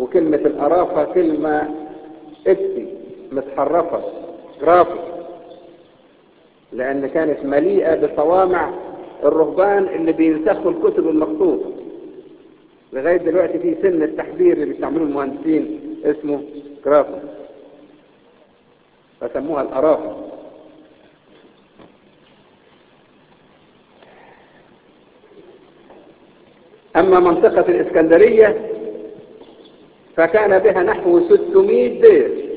وكلمة الأرافة كلمة إبسي متحرفة جرافي، لأن كانت مليئة بصوامع الرهبان اللي بينسخوا الكتب المخطوطة. لغاية دلوقتي في سن التحبير اللي بيستعملوه المهندسين اسمه جرافي، فسموها الأرافة. أما منطقة الإسكندرية فكان بها نحو 600 دير،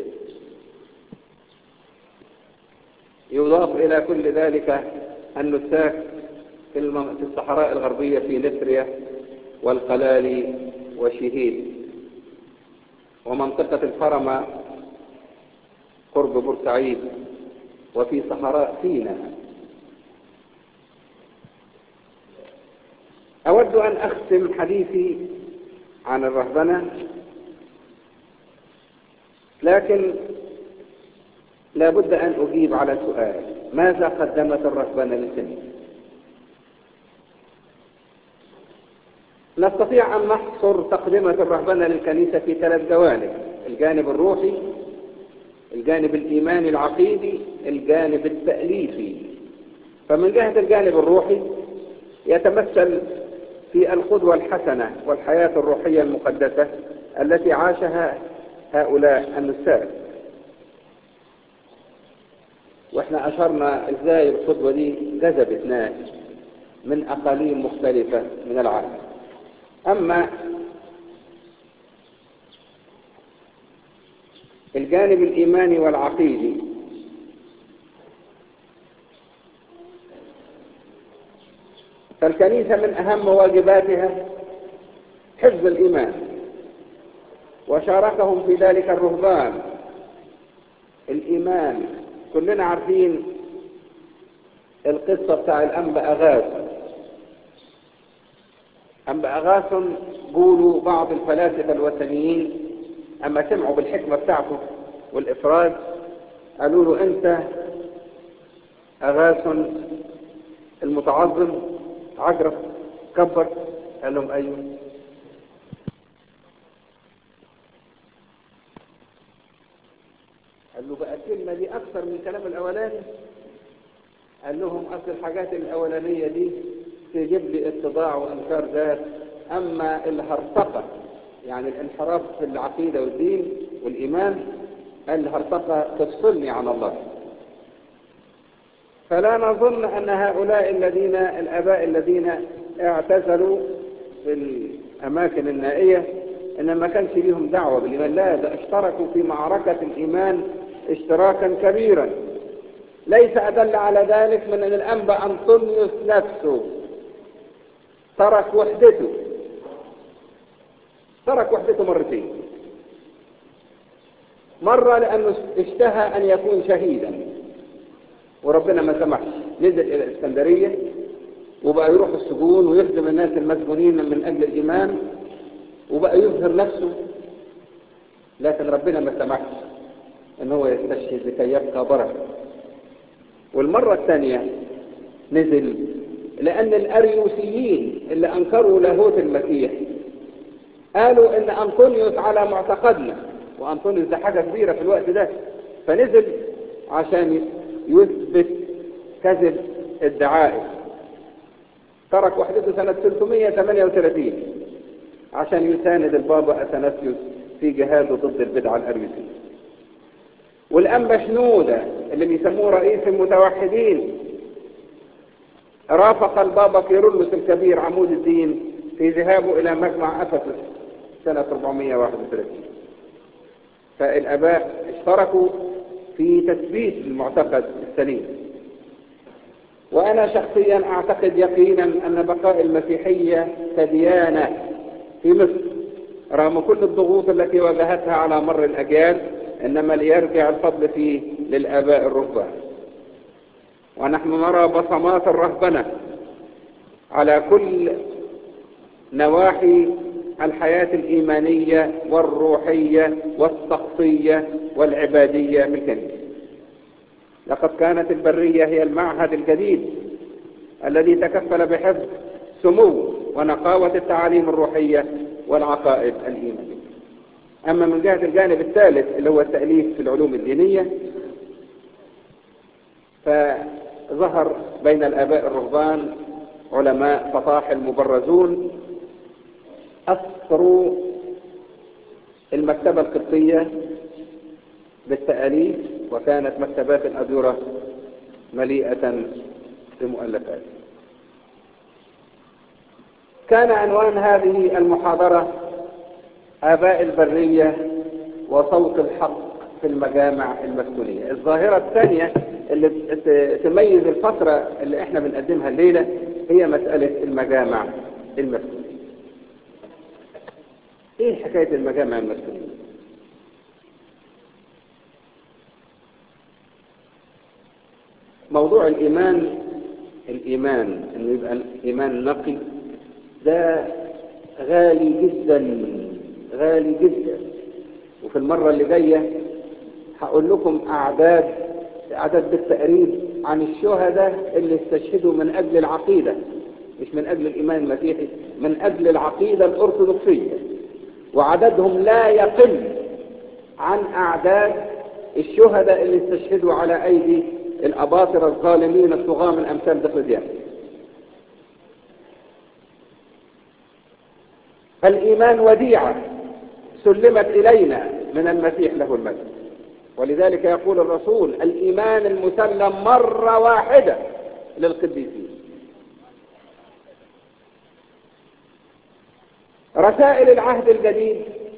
يضاف إلى كل ذلك النساك في الصحراء الغربية في نسريا والقلالي وشهيد، ومنطقة الفرمة قرب بورسعيد، وفي صحراء سيناء. أود أن أختم حديثي عن الرهبنة، لكن لا بد أن أجيب على سؤال: ماذا قدمت الرهبنة للكنيسة؟ نستطيع أن نحصر تقدمة الرهبنة للكنيسة في 3 جوانب: الجانب الروحي، الجانب الإيماني العقيدي، الجانب التأليفي. فمن جهة الجانب الروحي يتمثل في القدوة الحسنة والحياة الروحية المقدسة التي عاشها هؤلاء النساك، واحنا أشرنا ازاي القدوة دي جذبت ناس من أقاليم مختلفة من العالم. أما الجانب الإيماني والعقيدي فالكنيسة من أهم واجباتها حفظ الإيمان، وشاركهم في ذلك الرهبان. الإيمان كلنا عارفين القصة بتاع الأنبا أغاث. أنبا أغاث قولوا بعض الفلاسفة الوثنيين أما سمعوا بالحكمة بتاعته والإفراد قالوا له: أنت أغاث المتعظم عجرف كبر. قال لهم: أيوه. قال له: بقى الكلمة دي أكثر من الكلام الأولاني. قال لهم: أصل الحاجات الأولانية دي تجيب لي اتضاع وإنكار ذات، أما الهرطقة يعني الانحراف في العقيدة والدين والإيمان، الهرطقة تفصلني عن الله. فلا نظن أن هؤلاء الآباء الذين اعتزلوا في الأماكن النائية إن ما كانش ليهم دعوة بالإيمان، لا، ده اشتركوا في معركة الإيمان اشتراكا كبيرا. ليس أدل على ذلك من أن الأنبا أنطونيوس نفسه ترك وحدته مرتين. مرة لأنه اشتهى أن يكون شهيدا وربنا ما سمحش، نزل إلى الإسكندرية وبقى يروح السجون ويخدم الناس المسجونين من أجل الإيمان وبقى يظهر نفسه، لكن ربنا ما سمحش ان هو يستشهد لكي يبقى بركة. والمرة الثانية نزل لأن الأريوسيين اللي أنكروا لاهوت المسيح قالوا إن أنطونيوس على معتقدنا، وأنطونيوس ده حاجة كبيرة في الوقت ده، فنزل عشان يثبت كذب ادعائه. ترك وحدته سنة 338 عشان يساند البابا أثناسيوس في جهاده ضد البدعة الأريوسية. والأنبا شنودة اللي بيسموه رئيس المتوحدين رافق البابا كيرلس الكبير عمود الدين في ذهابه إلى مجمع أفسس سنة 431. فالآباء اشتركوا في تثبيت المعتقد السليم. وأنا شخصيا أعتقد يقينا أن بقاء المسيحية كديانة في مصر رغم كل الضغوط التي واجهتها على مر الأجيال إنما ليرجع الفضل فيه للآباء الرهبان. ونحن نرى بصمات الرهبنة على كل نواحي الحياة الإيمانية والروحية والطقسية والعبادية في الكنيسة. لقد كانت البرية هي المعهد الجديد الذي تكفل بحفظ سمو ونقاوة التعاليم الروحية والعقائد الإيمانية. أما من جهة الجانب الثالث اللي هو التأليف في العلوم الدينية، فظهر بين الآباء الرهبان علماء فطاحل مبرزون أثروا المكتبة القبطية بالتأليف، وكانت مكتبات الأديرة مليئة بمؤلفات. كان عنوان هذه المحاضرة آباء البرية وصوت الحق في المجامع المسكونية. الظاهرة الثانية اللي تميز الفترة اللي احنا بنقدمها الليلة هي مسألة المجامع المسكونية. ايه حكاية المجامع المسكونية؟ موضوع الإيمان إنه يبقى إيمان نقي، ده غالي جدا غالي جدا. وفي المرة اللي جاية هقول لكم أعداد بالتقريب عن الشهداء اللي استشهدوا من أجل العقيدة، مش من أجل الإيمان المسيحي، من أجل العقيدة الأرثوذكسية، وعددهم لا يقل عن أعداد الشهداء اللي استشهدوا على أيدي الأباطرة الظالمين الطغاة من أمثال دقيقيان. فالإيمان وديعة سلمت إلينا من المسيح له المجد، ولذلك يقول الرسول: الإيمان المسلم مرة واحدة للقديسين. رسائل العهد الجديد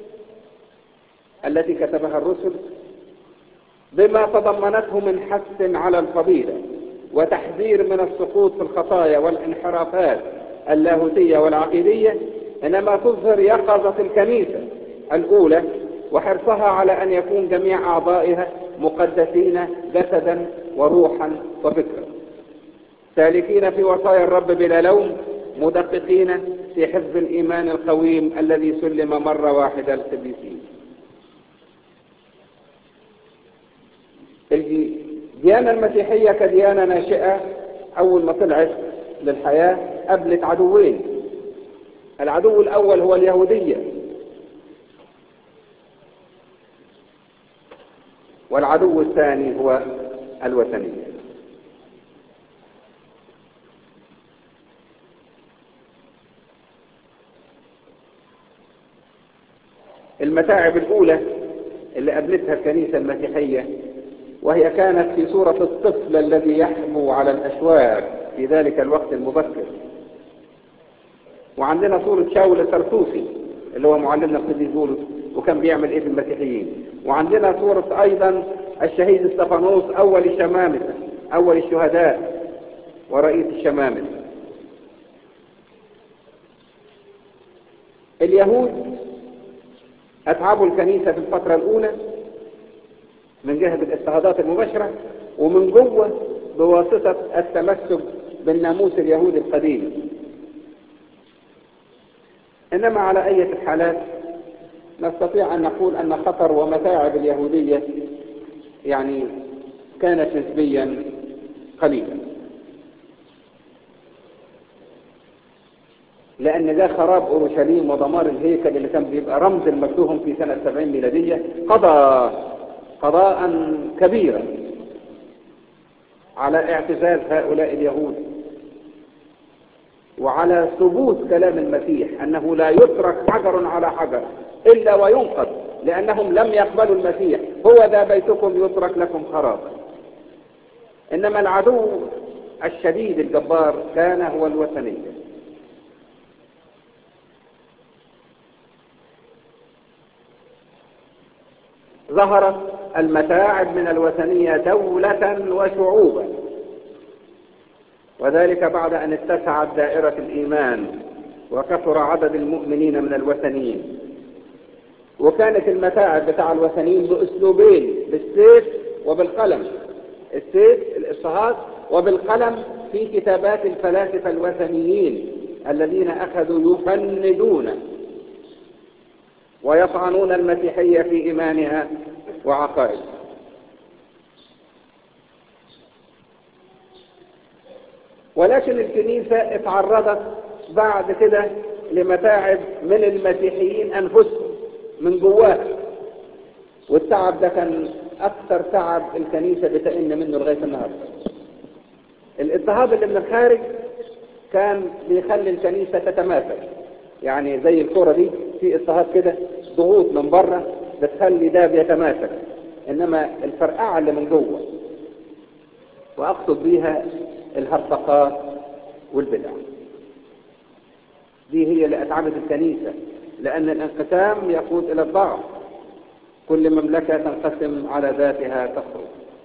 التي كتبها الرسل بما تضمنته من حث على الفضيلة وتحذير من السقوط في الخطايا والانحرافات اللاهوتية والعقيدية، إنما تظهر يقظة الكنيسة الأولى وحرصها على أن يكون جميع أعضائها مقدسين جسدا وروحا وفكرا، سالكين في وصايا الرب بلا لوم، مدققين في حفظ الإيمان القويم الذي سلم مرة واحدة للقديسين. الديانة المسيحية كديانة ناشئة أول ما طلعت للحياة قابلت عدوين. العدو الأول هو اليهودية، والعدو الثاني هو الوثنية. المتاعب الأولى اللي قابلتها الكنيسة المسيحية وهي كانت في صورة الطفل الذي يحبو على الأشواك في ذلك الوقت المبكر. وعندنا صورة شاول الترسوسي اللي هو معلمنا القديس بولس وكان بيعمل ايه في المسيحيين. وعندنا صورة ايضا الشهيد استفانوس اول الشمامسة، اول الشهداء ورئيس الشمامسة. اليهود اتعبوا الكنيسة في الفترة الاولى من جهة الاضطهادات المباشرة، ومن جوه بواسطة التمسك بالناموس اليهودي القديم. إنما على أي الحالات نستطيع أن نقول أن خطر ومتاعب اليهودية يعني كانت نسبيا قليلة، لأن ده خراب أورشليم ودمار الهيكل اللي كان بيبقى رمز المجدهم في سنة 70 ميلادية قضى قضاء كبيرا على اعتزاز هؤلاء اليهود وعلى ثبوت كلام المسيح أنه لا يترك حجر على حجر إلا وينقض، لأنهم لم يقبلوا المسيح. هو ذا بيتكم يترك لكم خرابا. إنما العدو الشديد الجبار كان هو الوثنية. ظهرت المتاعب من الوثنية دولة وشعوبا، وذلك بعد أن اتسعت دائرة الإيمان وكثر عدد المؤمنين من الوثنيين. وكانت المتاعب بتاع الوثنيين بأسلوبين، بالسيف وبالقلم. السيف الاضطهاد، وبالقلم في كتابات الفلاسفة الوثنيين الذين أخذوا يفندون ويطعنون المسيحية في إيمانها وعقائدها. ولكن الكنيسة اتعرضت بعد كده لمتاعب من المسيحيين أنفسهم من جواها. والتعب ده كان أكثر تعب الكنيسة بتئن منه لغاية النهاردة. الاضطهاد اللي من الخارج كان بيخلي الكنيسة تتماثل، يعني زي الكرة دي في اضطهاد كده، ضغوط من بره بتخلي ده بيتماثل، إنما الفرقعة اللي من جوه، وأقصد بيها الهرطقات والبدع، دي هي اللي أتعبت الكنيسة، لأن الانقسام يقود إلى الضعف. كل مملكة تنقسم على ذاتها تخرج.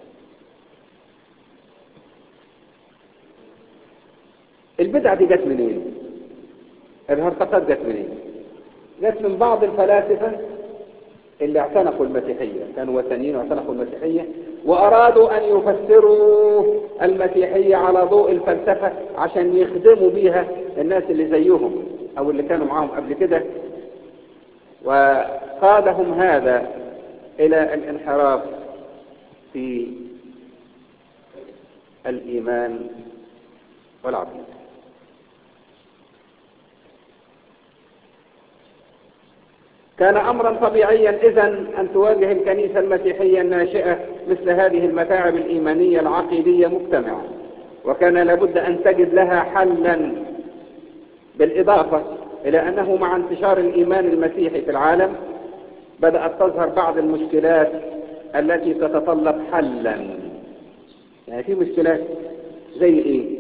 البدع دي جت منين؟ الهرطقات جت منين؟ جت من بعض الفلاسفة اللي اعتنقوا المسيحية، كانوا وثنيين واعتنقوا المسيحية، وأرادوا أن يفسروا المسيحية على ضوء الفلسفة عشان يخدموا بيها الناس اللي زيهم أو اللي كانوا معهم قبل كده، وقادهم هذا إلى الانحراف في الإيمان والعقيدة. كان أمرا طبيعيا إذن أن تواجه الكنيسة المسيحية الناشئة مثل هذه المتاعب الإيمانية العقيدية مجتمعة، وكان لابد أن تجد لها حلا، بالإضافة إلى أنه مع انتشار الإيمان المسيحي في العالم بدأت تظهر بعض المشكلات التي تتطلب حلا. يعني في مشكلات زي إيه؟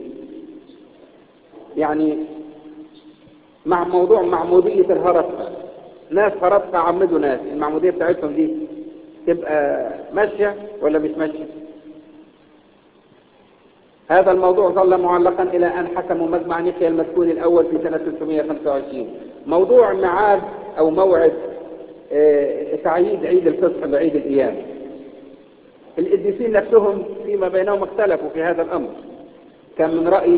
يعني مع موضوع معمودية الهرطقة، ناس هرطقة عمدوا ناس، المعمودية بتاعتهم دي تبقى ماشية ولا مش ماشية؟ هذا الموضوع ظل معلقا إلى أن حكموا مجمع نيقيا المسكون الأول في سنة 325. موضوع ميعاد أو موعد تعييد عيد الفصح بعيد القيامة، القديسين نفسهم فيما بينهم اختلفوا في هذا الأمر. كان من رأي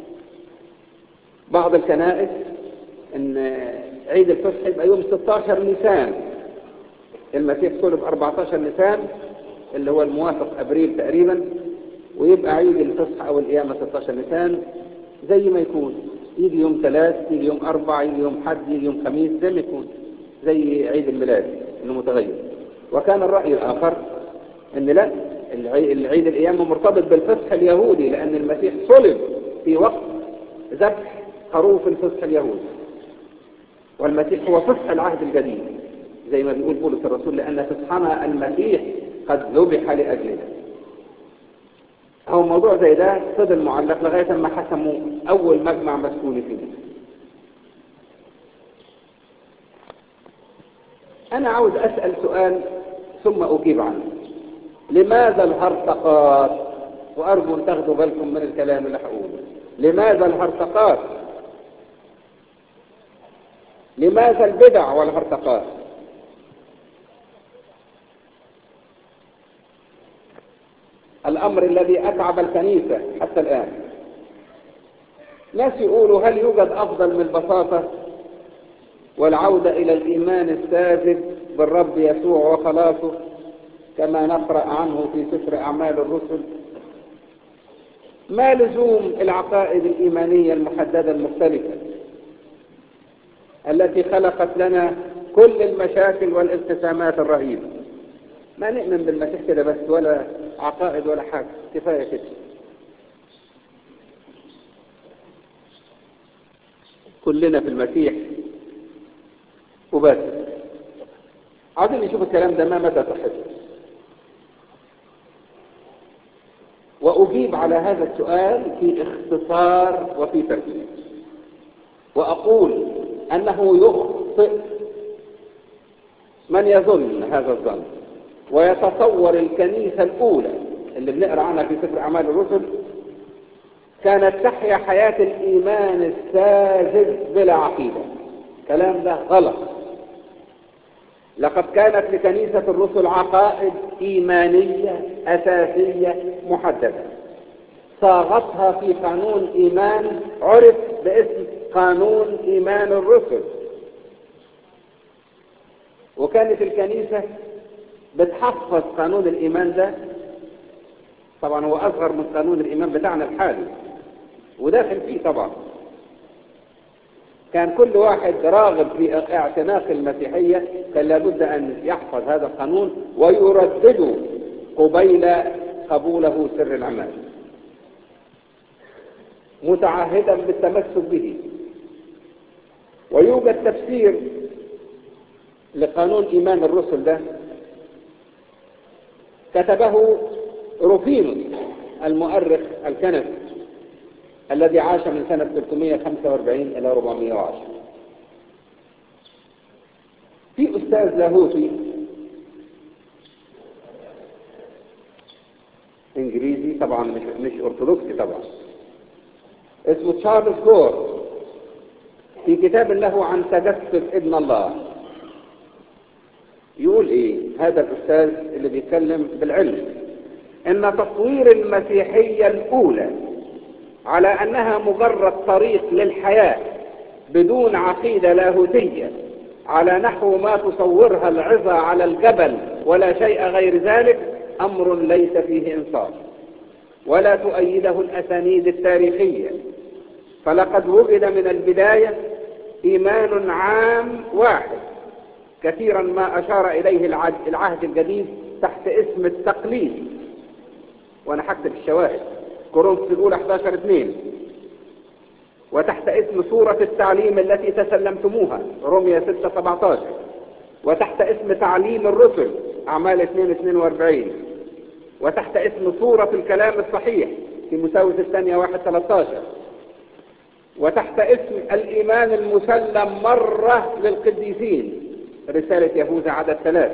بعض الكنائس أن عيد الفصح يبقى يوم 16 نيسان، المسيح صلب 14 نيسان اللي هو الموافق أبريل تقريبا، ويبقى عيد الفصح أو القيامة 16 نيسان، زي ما يكون يجي يوم 3، يجي يوم 4، يجي يوم حد، يجي يوم خميس، زي ما يكون زي عيد الميلاد انه متغير. وكان الرأي الآخر ان لا، العيد القيامة مرتبط بالفصح اليهودي، لأن المسيح صلب في وقت ذبح خروف الفصح اليهودي، والمسيح هو فصح العهد الجديد زي ما بيقول بولس الرسول، لأن فصحنا المسيح قد ذبح لأجلنا. هو موضوع زي ده فضل معلق لغاية ما حكموا أول مجمع مسكوني فيه. أنا عاوز أسأل سؤال ثم أجيب عنه. لماذا الهرطقات؟ وأرجو أن تاخدوا بالكم من الكلام اللي هقوله. لماذا الهرطقات؟ لماذا البدع والهرطقات؟ الأمر الذي أتعب الكنيسة حتى الآن. ناس يقولوا هل يوجد أفضل من البساطة والعودة إلى الإيمان الساذج بالرب يسوع وخلاصه كما نقرأ عنه في سفر أعمال الرسل؟ ما لزوم العقائد الإيمانية المحددة المختلفة التي خلقت لنا كل المشاكل والانقسامات الرهيبة؟ ما نؤمن بالمسيح كده بس، ولا عقائد ولا حاجة، كفاية كده. كلنا في المسيح وبس. عايزين نشوف الكلام ده ما مدى صحته، وأجيب على هذا السؤال في اختصار وفي تركيز، وأقول أنه يخطئ من يظن هذا الظن ويتصور الكنيسة الأولى اللي بنقرأ عنها في سفر أعمال الرسل كانت تحيا حياة الإيمان الساذج بلا عقيدة. كلام ده غلط. لقد كانت لكنيسة الرسل عقائد إيمانية أساسية محددة، صاغتها في قانون إيمان عرف باسم قانون إيمان الرسل، وكانت الكنيسة بتحفظ قانون الإيمان ده. طبعا هو أصغر من قانون الإيمان بتاعنا الحالي وداخل فيه طبعا، كان كل واحد راغب في اعتناق المسيحية كان لابد أن يحفظ هذا القانون ويردده قبيل قبوله سر العماد، متعهدا بالتمسك به. ويوجد تفسير لقانون إيمان الرسل ده كتبه روفينوس المؤرخ الكنسي الذي عاش من سنة 345 إلى 410. في أستاذ لاهوتي إنجليزي طبعا مش أرثوذكسي طبعا، اسمه تشارلز جور، في كتاب له عن تجسد ابن الله يقول ايه هذا الأستاذ اللي بيتكلم بالعلم؟ ان تصوير المسيحية الأولى على أنها مجرد طريق للحياة بدون عقيدة لاهوتية على نحو ما تصورها العظة على الجبل ولا شيء غير ذلك أمر ليس فيه إنصاف ولا تؤيده الأسانيد التاريخية، فلقد وجد من البداية إيمان عام واحد كثيرا ما أشار إليه العهد الجديد تحت اسم التقليد، وأنا هكتب الشواهد، كورنثوس الأولى 11:2، وتحت اسم صورة التعليم التي تسلمتموها رومية 6:17، وتحت اسم تعليم الرسل أعمال 2:42، وتحت اسم صورة الكلام الصحيح تيموثاوس الثانية 1:13، وتحت اسم الإيمان المسلم مرة للقديسين رسالة يهوذا عدد 3،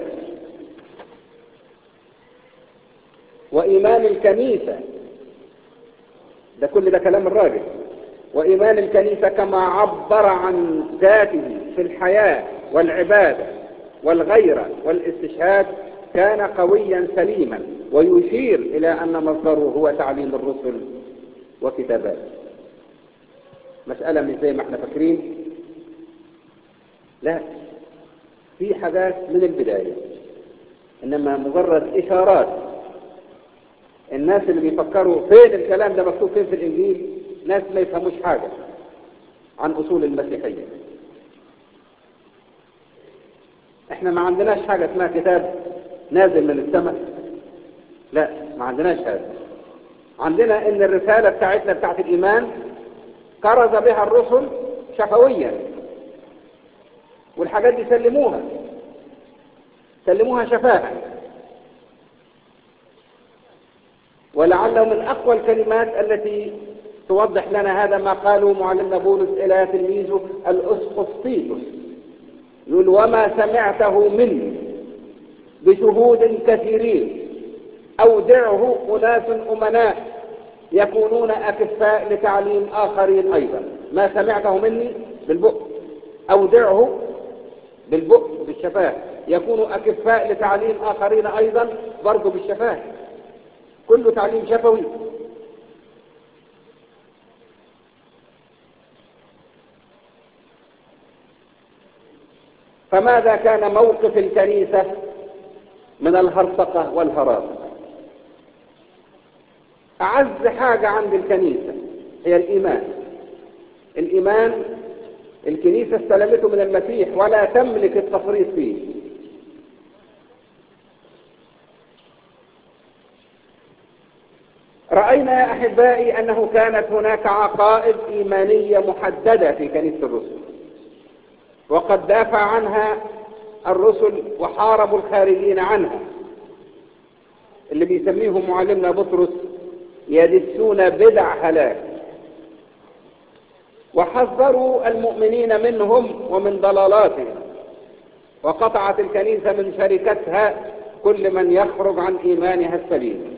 وإيمان الكنيسة، ده كل ده كلام الراجل، وإيمان الكنيسة كما عبر عن ذاته في الحياة والعبادة والغيرة والاستشهاد كان قويا سليما ويشير إلى أن مصدره هو تعليم الرسل وكتابات. مسألة مش زي ما احنا فاكرين، لا، في حاجات من البداية، إنما مجرد إشارات. الناس اللي بيفكروا فين الكلام ده مكتوب فين في الإنجيل ناس ما يفهموش حاجة عن أصول المسيحية. احنا ما عندناش حاجة اسمها كتاب نازل من السماء، لا، ما عندناش هذا. عندنا ان الرسالة بتاعتنا بتاعت الإيمان كرز بها الرسل شفويا، والحاجات دي سلموها شفاها، ولعله من أقوى الكلمات التي توضح لنا هذا ما قاله معلمنا بولس إلى تلميذه الأسقف تيتوس، يقول وما سمعته مني بشهود كثيرين أودعه أناس أمناء يكونون أكفاء لتعليم آخرين أيضا. ما سمعته مني بالبق، أودعه بالبق بالشفاه، يكونوا أكفاء لتعليم آخرين أيضا برضو بالشفاه، كله تعليم شفوي. فماذا كان موقف الكنيسة من الهرطقة والهراطقة؟ أعز حاجة عند الكنيسة هي الإيمان الكنيسة استلمته من المسيح ولا تملك التفريط فيه. رأينا يا أحبائي أنه كانت هناك عقائد إيمانية محددة في كنيسة الرسل، وقد دافع عنها الرسل وحاربوا الخارجين عنها، اللي بيسميهم معلمنا بطرس يدسون بدع هلاك، وحذروا المؤمنين منهم ومن ضلالاتهم، وقطعت الكنيسة من شركتها كل من يخرج عن إيمانها السليم.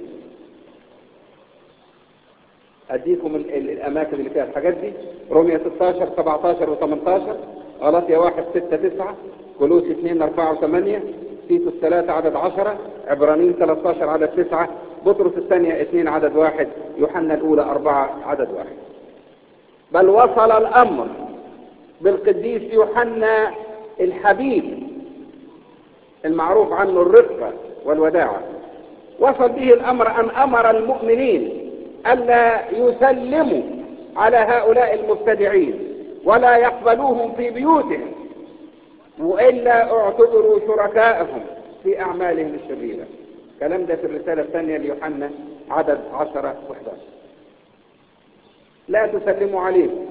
أديكم الأماكن اللي فيها الحاجات دي: رومية 16 17 و18، غلاطيا 1 6 9، كولوسي 2 4 و8، تيتوس 3 عدد 10، عبرانيين 13 عدد 9، بطرس الثانية 2 عدد 1، يوحنا الأولى 4 عدد 1. بل وصل الأمر بالقديس يوحنا الحبيب المعروف عنه الرقة والوداعة، وصل به الأمر أن أمر المؤمنين ألا يسلموا على هؤلاء المبتدعين ولا يقبل يقبلوهم في بيوتهم، وإلا اعتبروا شركائهم في أعمالهم الشريرة. الكلام ده في الرسالة الثانية ليوحنا عدد 10 و11. لا تسلموا عليهم،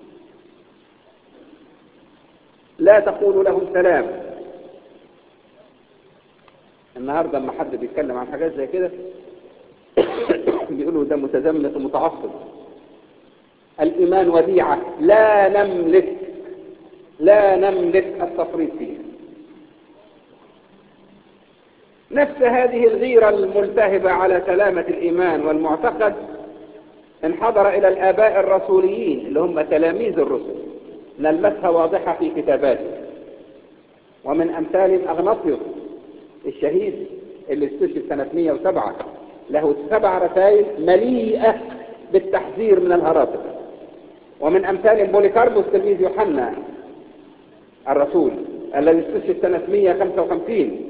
لا تقولوا لهم سلام. النهاردة لما حد بيتكلم عن حاجات زي كده بيقولوا ده متزمت ومتعصب. الإيمان وديعة لا نملك التفريط فيها. نفس هذه الغيرة الملتهبة على سلامة الإيمان والمعتقد انحدر إلى الآباء الرسوليين اللي هم تلاميذ الرسل، نلمسها واضحة في كتاباته. ومن أمثال أغناطيوس الشهيد اللي استشهد سنة 107، له 7 رسائل مليئة بالتحذير من الهراطقة. ومن أمثال بوليكاربوس تلميذ يوحنا الرسول الذي استشهد سنة 155.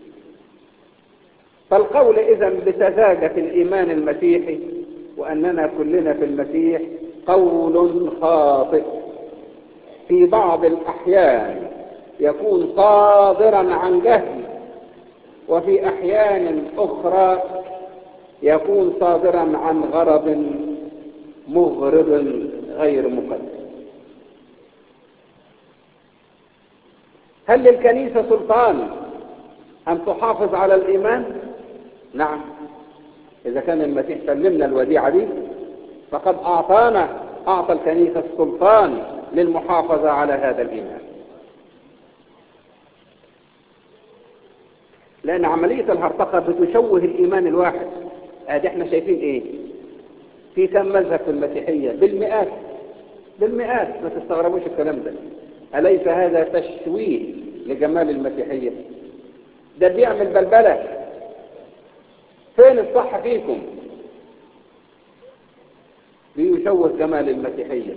فالقول إذن بسذاجة الإيمان المسيحي وأننا كلنا في المسيح قول خاطئ. في بعض الأحيان يكون صادرا عن جهل، وفي أحيان أخرى يكون صادرا عن غرض مغرض غير مقدس. هل للكنيسة سلطان أن تحافظ على الإيمان؟ نعم، إذا كان المسيح سلمنا الوديعة دي فقد أعطى الكنيسة السلطان للمحافظة على هذا الإيمان. لأن عملية الهرطقة بتشوه الإيمان الواحد. احنا شايفين إيه؟ في كم مذهب في المسيحية؟ بالمئات، ما تستغربوش الكلام ده. أليس هذا تشويه لجمال المسيحية؟ ده بيعمل بلبلة. فين الصح فيكم؟ بيشوه جمال المسيحية.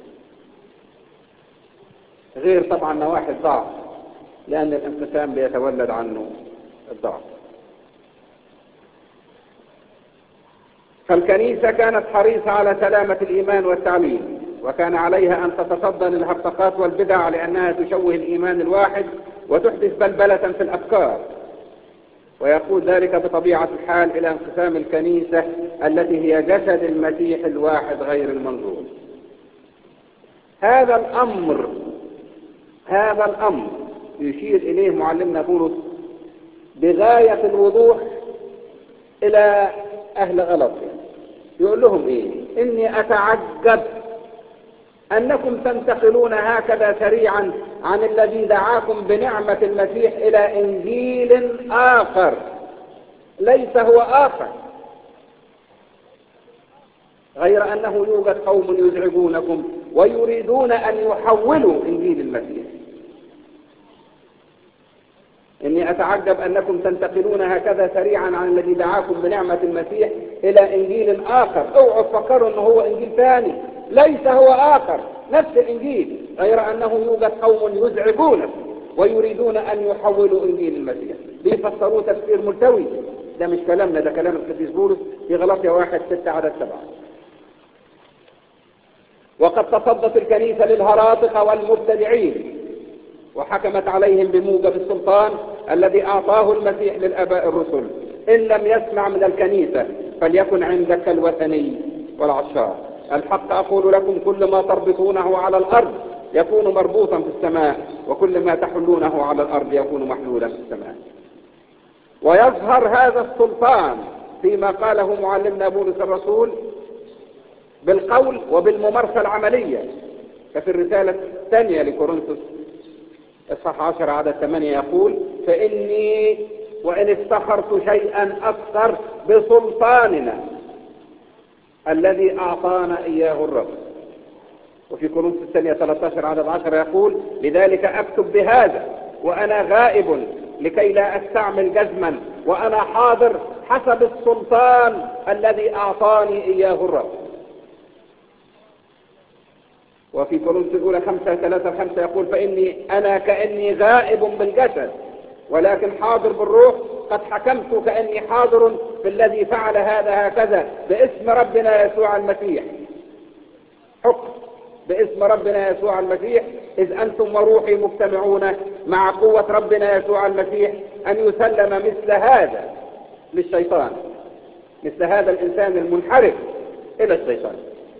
غير طبعا نواحي الضعف، لأن الانقسام بيتولد عنه الضعف. فالكنيسة كانت حريصة على سلامة الإيمان والتعليم، وكان عليها أن تتصدى للهرطقات والبدع لأنها تشوه الإيمان الواحد وتحدث بلبلة في الأفكار، ويقود ذلك بطبيعة الحال إلى انقسام الكنيسة التي هي جسد المسيح الواحد غير المنظور. هذا الأمر يشير إليه معلمنا بولس بغاية الوضوح إلى أهل غلطية. يقول لهم إيه؟ إني أتعجب أنكم تنتقلون هكذا سريعا عن الذي دعاكم بنعمة المسيح إلى إنجيل آخر ليس هو آخر، غير أنه يوجد قوم يزعجونكم ويريدون أن يحولوا إنجيل المسيح. إني أتعجب أنكم تنتقلون هكذا سريعا عن الذي دعاكم بنعمة المسيح إلى إنجيل آخر. اوعوا تفكروا أنه هو إنجيل ثاني، ليس هو آخر، نفس الإنجيل، غير أنه يوجد قوم يزعجونكم ويريدون أن يحولوا إنجيل المسيح. بيفسروه تفسير ملتوي. ده مش كلامنا، ده كلام القديس بولس في غلاطيا 1:6 عدد 7. وقد تصدت الكنيسة للهراطقة والمبتدعين وحكمت عليهم بموجب السلطان الذي أعطاه المسيح للآباء الرسل. إن لم يسمع من الكنيسة فليكن عندك الوثني والعشار. الحق أقول لكم كل ما تربطونه على الأرض يكون مربوطا في السماء، وكل ما تحلونه على الأرض يكون محلولا في السماء. ويظهر هذا السلطان فيما قاله معلمنا بولس الرسول بالقول وبالممارسة العملية. ففي الرسالة الثانية لكورنثوس اصحاح 10 عدد 8 يقول: فإني وإن افتخرت شيئا أكثر بسلطاننا الذي أعطانا إياه الرب. وفي كورنثوس الثانية 13 عدد 10 يقول: لذلك أكتب بهذا وأنا غائب لكي لا أستعمل جزما وأنا حاضر حسب السلطان الذي أعطاني إياه الرب. وفي كورنثوس الأولى 5:3-5 يقول: فإني أنا كأني غائب بالجسد ولكن حاضر بالروح، قد حكمت كأني حاضر في الذي فعل هذا هكذا باسم ربنا يسوع المسيح. حكم باسم ربنا يسوع المسيح، إذ أنتم وروحي مجتمعون مع قوة ربنا يسوع المسيح أن يسلم مثل هذا للشيطان، مثل هذا الإنسان المنحرف إلى الشيطان.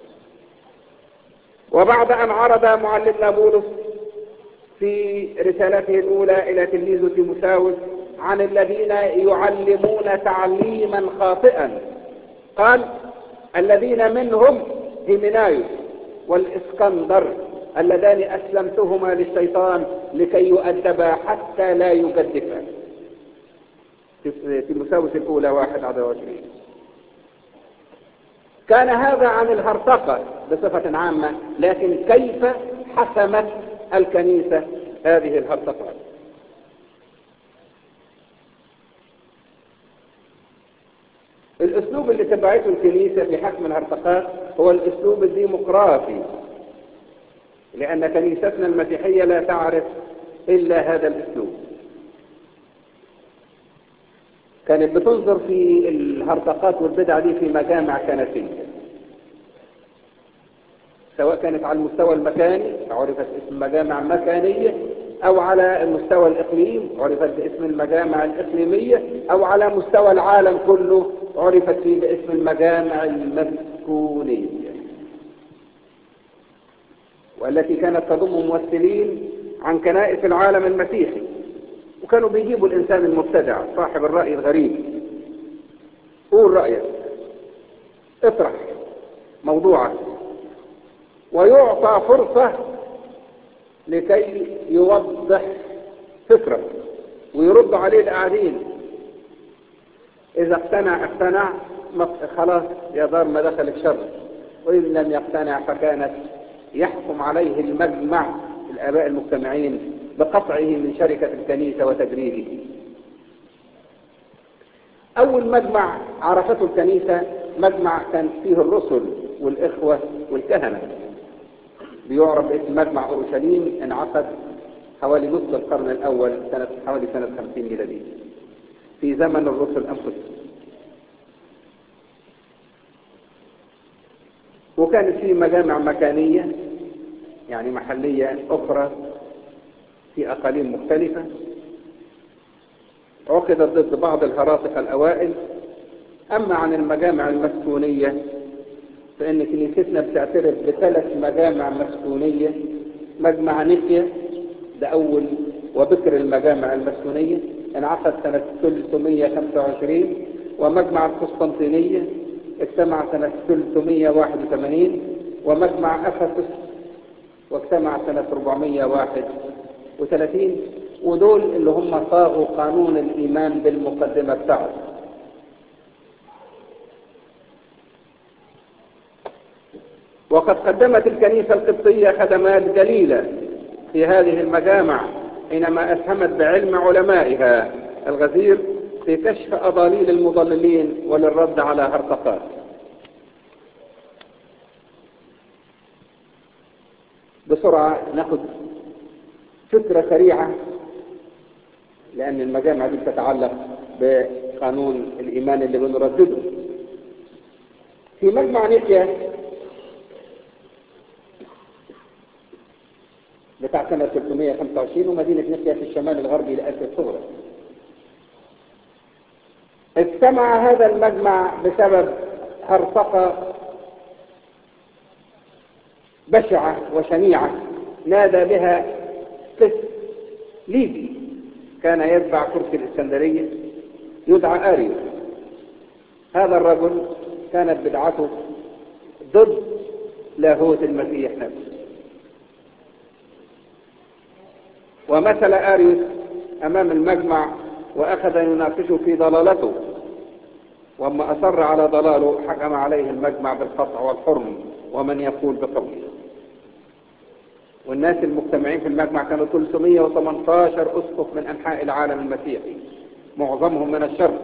وبعد أن عرض معلمنا بولس في رسالته الأولى إلى تلميذه تيموثاوس عن الذين يعلمون تعليما خاطئا، قال: الذين منهم هيمنايوس والإسكندر اللذان أسلمتهما للشيطان لكي يؤدبا حتى لا يجدفا. تيموثاوس الأولى 1:21. كان هذا عن الهرطقة بصفة عامة، لكن كيف حسمت الكنيسة هذه الهرطقات؟ الأسلوب اللي تبعته الكنيسة في حسم الهرطقات هو الأسلوب الديمقراطي، لأن كنيستنا المسيحية لا تعرف إلا هذا الأسلوب. كانت بتنظر في الهرطقات والبدع دي في مجامع كنسية، سواء كانت على المستوى المكاني عرفت اسم مجامع مكانية، أو على المستوى الإقليم عرفت باسم المجامع الإقليمية، أو على مستوى العالم كله عرفت فيه باسم المجامع المسكونية، والتي كانت تضم ممثلين عن كنائس العالم المسيحي، وكانوا بيجيبوا الإنسان المبتدع صاحب الرأي الغريب، قول رأيك، اطرح موضوعك، ويعطى فرصة لكي يوضح فكرة ويرد عليه القاعدين. إذا اقتنع خلاص يا دار ما دخلك شر، وإن لم يقتنع فكانت يحكم عليه المجمع الآباء المجتمعين بقطعه من شركة الكنيسة وتجريده. أول مجمع عرفته الكنيسة مجمع كان فيه الرسل والإخوة والكهنة، بيعرف باسم مجمع أورشليم، انعقد حوالي نصف القرن الأول، حوالي سنة 50 ميلادية، في زمن الرسل أنفسهم. وكانت فيه مجامع مكانية يعني محلية أخرى في أقاليم مختلفة، عقدت ضد بعض الهراطقة الأوائل. أما عن المجامع المسكونية فإن كنيستنا بتعترف ب3 مجامع مسكونية: مجمع نيقيا ده أول وبكر المجامع المسكونية، انعقد سنة 325، ومجمع القسطنطينية اجتمع سنة 381، ومجمع أفسس واجتمع سنة 431، ودول اللي هم صاغوا قانون الإيمان بالمقدمة بتاعه. وقد قدمت الكنيسة القبطية خدمات جليلة في هذه المجامع، حينما أسهمت بعلم علمائها الغزير في كشف أضاليل المضللين وللرد على هرطقات. بسرعة ناخد فكرة سريعة، لأن المجامع دي تتعلق بقانون الإيمان اللي بنردده. في مجمع نيقيا بتاع سنة 325، ومدينة نيقيا في الشمال الغربي لآسيا الصغرى، اجتمع هذا المجمع بسبب هرطقة بشعة وشنيعة نادى بها قس ليبي كان يتبع كرسي الإسكندرية يدعى آريوس. هذا الرجل كانت بدعته ضد لاهوت المسيح نفسه، ومثل آريوس أمام المجمع وأخذ يناقشه في ضلالته، وأما أصر على ضلاله حكم عليه المجمع بالقطع والحرم ومن يقول بقوله. والناس المجتمعين في المجمع كانوا 318 أسقف من أنحاء العالم المسيحي، معظمهم من الشرق.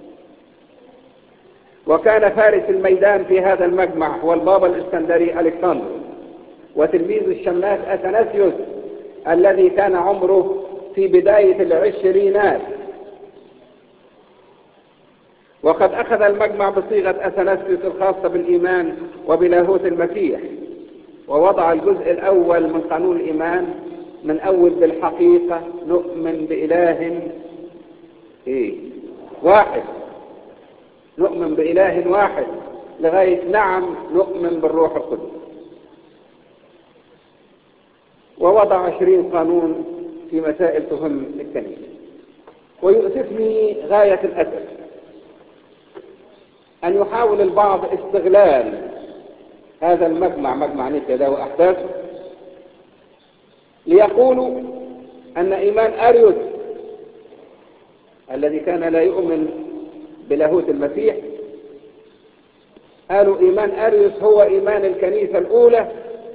وكان فارس الميدان في هذا المجمع هو البابا الإسكندري ألكسندر، وتلميذ الشماس أثناسيوس الذي كان عمره في بداية العشرينات. وقد أخذ المجمع بصيغة أثناسيوس الخاصة بالإيمان وبلاهوت المسيح، ووضع الجزء الأول من قانون الإيمان من أول بالحقيقة نؤمن بإله واحد، نؤمن بإله واحد، لغاية نعم نؤمن بالروح القدس. ووضع 20 قانون في مسائل تهم الكنيسة. ويؤسفني غاية الأسف أن يحاول البعض استغلال هذا المجمع، مجمع نيقيا ده وأحداثه، ليقولوا أن إيمان أريوس الذي كان لا يؤمن بلاهوت المسيح، قالوا إيمان أريوس هو إيمان الكنيسة الأولى،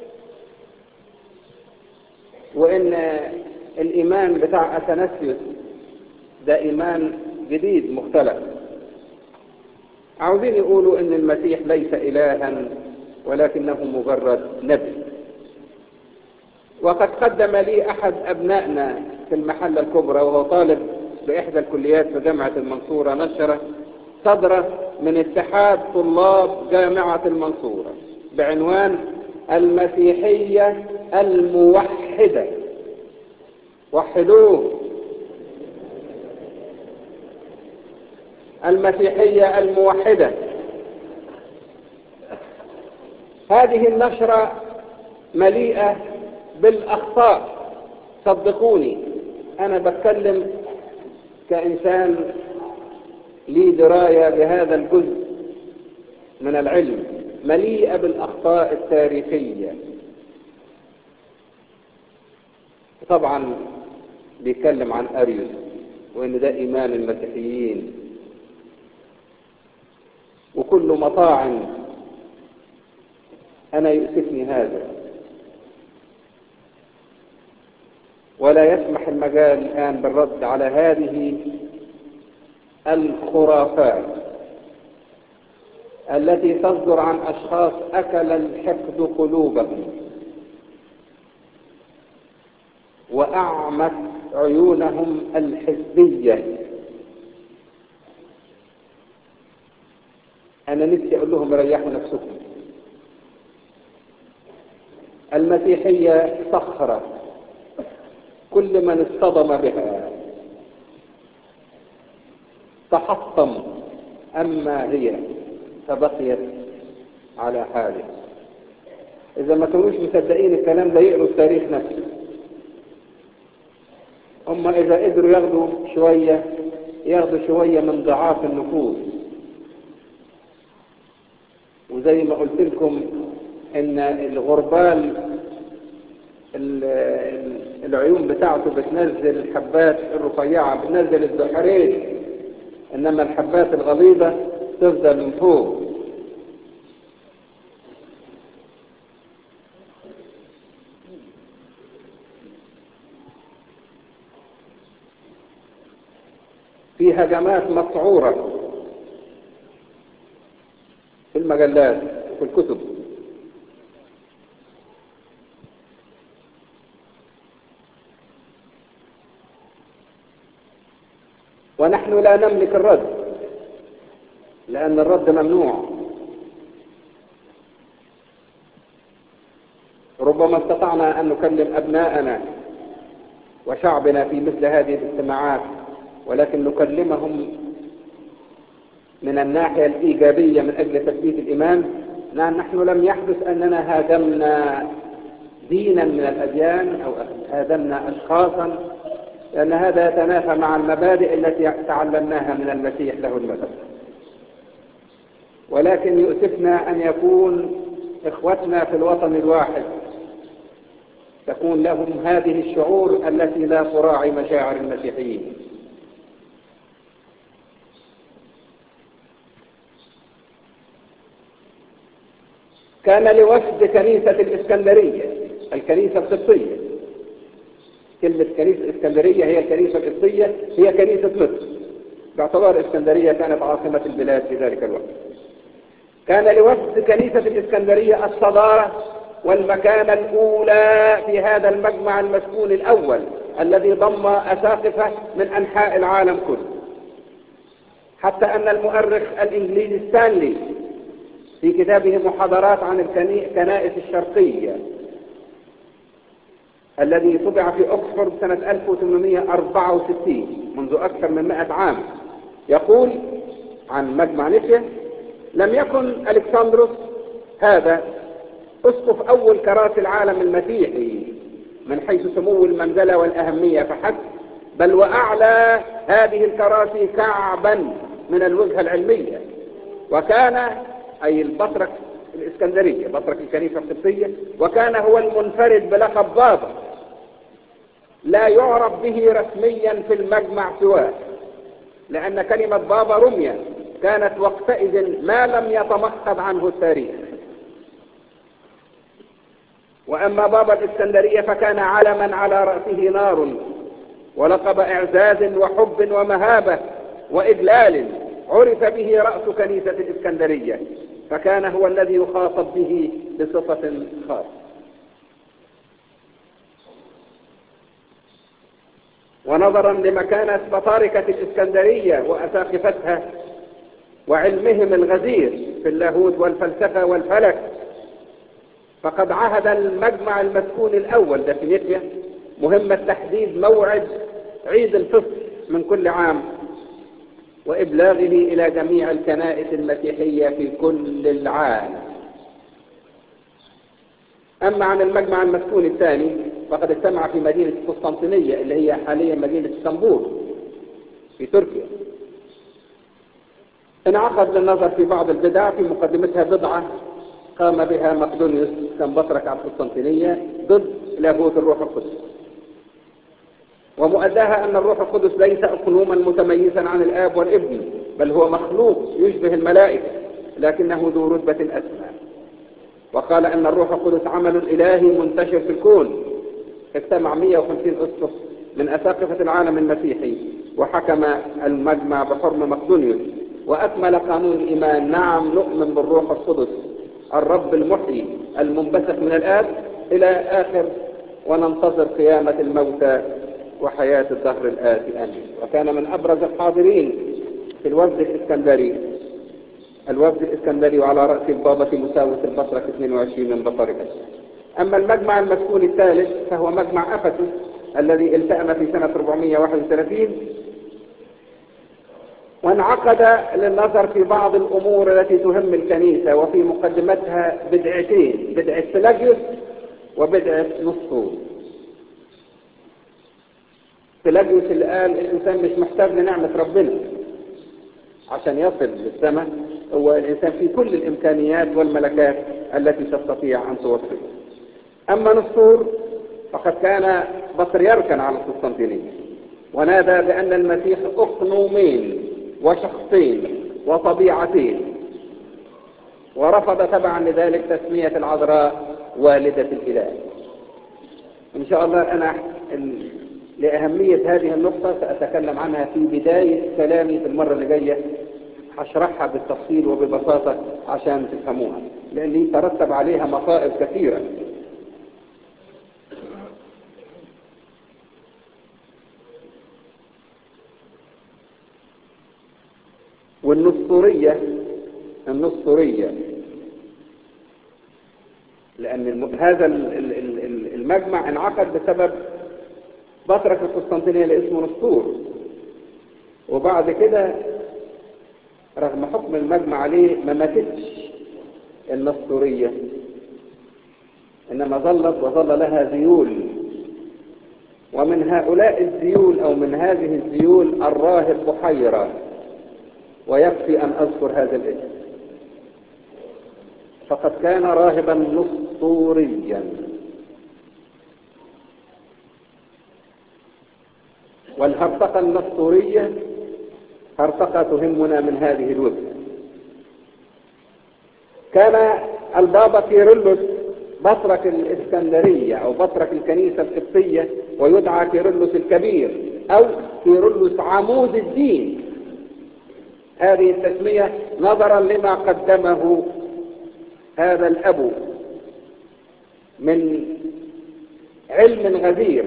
وإن الإيمان بتاع أثناسيوس ده إيمان جديد مختلف. عاوزين يقولوا إن المسيح ليس إلها ولكنه مجرد نبي. وقد قدم لي أحد أبنائنا في المحلة الكبرى وهو طالب بإحدى الكليات في جامعة المنصورة نشرة صدرة من اتحاد طلاب جامعة المنصورة بعنوان المسيحية الموحدة. وحدوه، المسيحية الموحدة. هذه النشرة مليئة بالأخطاء، صدقوني أنا بتكلم كإنسان لي دراية بهذا الجزء من العلم، مليئة بالأخطاء التاريخية. طبعا بيتكلم عن أريوس وإن ده إيمان المسيحيين، وكل مطاعن. أنا يؤسفني هذا، ولا يسمح المجال الآن بالرد على هذه الخرافات التي تصدر عن أشخاص أكل الحقد قلوبهم وأعمت عيونهم الحزبية. أنا نفسي أقول لهم ريحوا نفسكم. المسيحية صخرة، كل من اصطدم بها تحطم، أما هي فبقيت على حاله. إذا ما كانوش مصدقين الكلام ده يقروا التاريخ نفسه. هم إذا قدروا ياخدوا شوية من ضعاف النفوس. وزي ما قلت لكم إن الغربال العيون بتاعته بتنزل الحبات الرفيعة، بتنزل الدحريت، إنما الحبات الغليظة تفضل من فوق. في هجمات مسعورة في المجلات وفي الكتب. ونحن لا نملك الرد، لأن الرد ممنوع. ربما استطعنا أن نكلم أبناءنا وشعبنا في مثل هذه الاجتماعات، ولكن نكلمهم من الناحية الإيجابية من أجل تثبيت الإيمان. نحن لم يحدث أننا هاجمنا دينا من الأديان أو هاجمنا أشخاصا، لأن هذا يتنافى مع المبادئ التي تعلمناها من المسيح له المجد. ولكن يؤسفنا أن يكون إخوتنا في الوطن الواحد تكون لهم هذه الشعور التي لا تراعي مشاعر المسيحيين. كان لوفد كنيسة الإسكندرية، الكنيسة القبطية، كلمة كنيسة الإسكندرية هي الكنيسة القبطية، هي كنيسة مصر، باعتبار الإسكندرية كانت عاصمة البلاد في ذلك الوقت. كان لوفد كنيسة الإسكندرية الصدارة والمكانة الأولى في هذا المجمع المسكون الأول الذي ضم أساقفة من أنحاء العالم كله، حتى أن المؤرخ الإنجليزي ستانلي في كتابه محاضرات عن الكنائس الشرقية الذي طبع في أكسفورد سنة 1864 منذ أكثر من 100 عام، يقول عن مجمع نيقيا: لم يكن ألكسندروس هذا أسقف أول كراسي العالم المسيحي من حيث سمو المنزلة والأهمية فحسب، بل وأعلى هذه الكراسي كعبا من الوجهة العلمية. وكان أي البطرك الإسكندرية بطرك الكنيسة القبطية، وكان هو المنفرد بلقب بابا لا يعرف به رسميا في المجمع سواه، لأن كلمة بابا رمية كانت وقتئذ ما لم يتمخض عنه التاريخ. وأما بابا الإسكندرية فكان علما على رأسه نار، ولقب إعزاز وحب ومهابة وإجلال عرف به رأس كنيسة الإسكندرية، فكان هو الذي يخاطب به بصفة خاصة. ونظرا لمكانة بطاركة الإسكندرية وأساقفتها وعلمهم الغزير في اللاهوت والفلسفة والفلك، فقد عهد المجمع المسكون الأول ده في نيقيا مهمة تحديد موعد عيد الفصح من كل عام وإبلاغه إلى جميع الكنائس المسيحية في كل العالم. أما عن المجمع المسكون الثاني فقد اجتمع في مدينة قسطنطينية اللي هي حاليا مدينة اسطنبول في تركيا. انعقد للنظر في بعض البدع، في مقدمتها بضعة قام بها مقدونيوس كان بطرك على القسطنطينية ضد لاهوت الروح القدس، ومؤداها أن الروح القدس ليس أقنوما متميزا عن الآب والابن، بل هو مخلوق يشبه الملائكة لكنه ذو رتبة أسمى. وقال أن الروح القدس عمل إلهي منتشر في الكون. اجتمع 150 أسقف من أساقفة العالم المسيحي، وحكم المجمع بحرم مقدونيوس وأكمل قانون الإيمان: نعم نؤمن بالروح القدس الرب المحيي المنبثق من الآب إلى آخر، وننتظر قيامة الموتى وحياة الدهر الآتي آمين. وكان من أبرز الحاضرين في الوفد الإسكندري وعلى رأس البابا تيموساوس البطرك 22 من بطاركته. أما المجمع المسكون الثالث فهو مجمع أفسس الذي التأم في سنة 431، وانعقد للنظر في بعض الأمور التي تهم الكنيسة، وفي مقدمتها بدعتين: بدعة بلاجيوس وبدعة نسطور. بلاجيوس اللي قال الإنسان مش محتاج لنعمة ربنا عشان يصل للسماء، هو الإنسان في كل الإمكانيات والملكات التي تستطيع أن توصله. أما نسطور فقد كان بطريركا على القسطنطينية، ونادى بأن المسيح أقنومين وشخصين وطبيعتين، ورفض تبعا لذلك تسمية العذراء والدة الإله. إن شاء الله أنا لأهمية هذه النقطة سأتكلم عنها في بداية كلامي في المرة اللي جاية، هشرحها بالتفصيل وببساطة عشان تفهموها، لأن يترتب عليها مصائب كثيرة. والنسطورية لأن هذا المجمع انعقد بسبب بطرك القسطنطينية اللي اسمه نسطور، وبعد كده رغم حكم المجمع عليه ما ماتتش النسطورية، إنما ظل لها ذيول، ومن هؤلاء الذيول أو من هذه الذيول الراهب بحيرة، ويكفي أن أذكر هذا الاسم، فقد كان راهبا نسطوريا. والهرطقة النسطورية هرطقة تهمنا من هذه الوجهة. كان البابا كيرلس بطرك الإسكندرية أو بطرك الكنيسة القبطية، ويدعى كيرلس الكبير أو كيرلس عمود الدين. هذه التسمية نظرا لما قدمه هذا الأب من علم غزير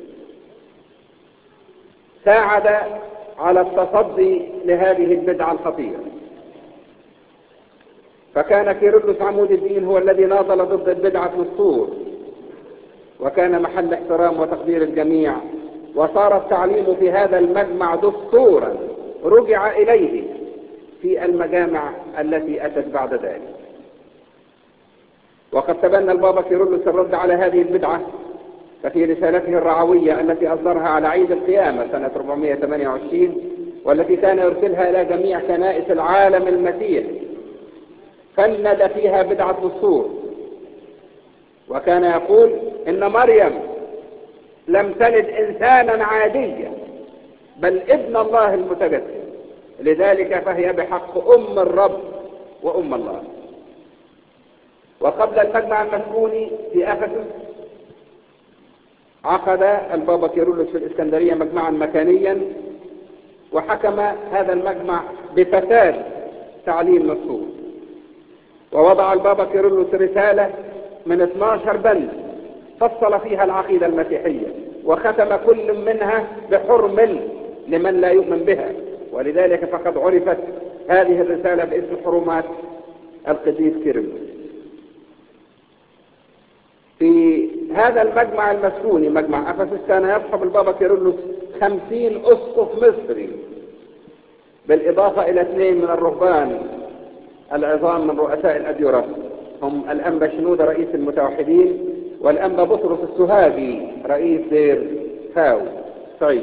ساعد على التصدي لهذه البدعة الخطيرة. فكان كيرلس عمود الدين هو الذي ناضل ضد البدعة النسطور، وكان محل احترام وتقدير الجميع، وصار التعليم في هذا المجمع دستورا رجع إليه في المجامع التي أتت بعد ذلك. وقد تبنى البابا كيرلس الرد على هذه البدعة، ففي رسالته الرعوية التي أصدرها على عيد القيامة سنة 428 والتي كان يرسلها إلى جميع كنائس العالم المسيحي فند فيها بدعة النسطور، وكان يقول إن مريم لم تلد إنسانا عاديا بل ابن الله المتجسد، لذلك فهي بحق أم الرب وأم الله. وقبل المجمع المسكوني في أفسس عقد البابا كيرلس في الإسكندرية مجمعا مكانيا، وحكم هذا المجمع بفساد تعليم نسطور. ووضع البابا كيرلس رسالة من 12 بند فصل فيها العقيدة المسيحية، وختم كل منها بحرم لمن لا يؤمن بها، ولذلك فقد عرفت هذه الرسالة باسم حرمات القديس كيرلس. في هذا المجمع المسكوني مجمع أفسس كان يصحب البابا كيرلس 50 أسقف مصري، بالإضافة إلى 2 من الرهبان العظام من رؤساء الأديرة، هم الأنبا شنودة رئيس المتوحدين والأنبا بطرس السهاجي رئيس دير فاو صعيد.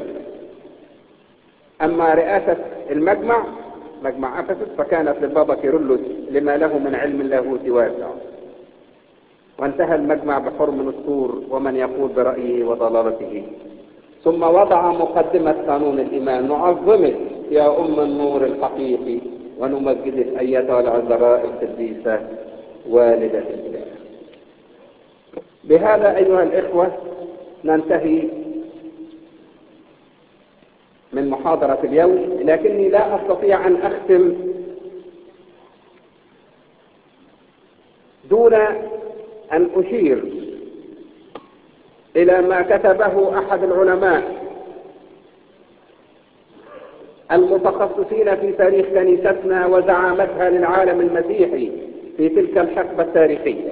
أما رئاسة المجمع مجمع أفسس فكانت للبابا كيرلس لما له من علم لاهوتي واسع. وانتهى المجمع بحرم نسطور ومن يقول برأيه وضلالته. ثم وضع مقدمة قانون الإيمان: نعظمك يا أم النور الحقيقي ونمجدك أيتها العذراء القديسة والدة الإله. بهذا أيها الإخوة ننتهي من محاضرة اليوم، لكني لا أستطيع أن أختم دون أن أشير إلى ما كتبه أحد العلماء المتخصصين في تاريخ كنيستنا وزعامتها للعالم المسيحي في تلك الحقبة التاريخية.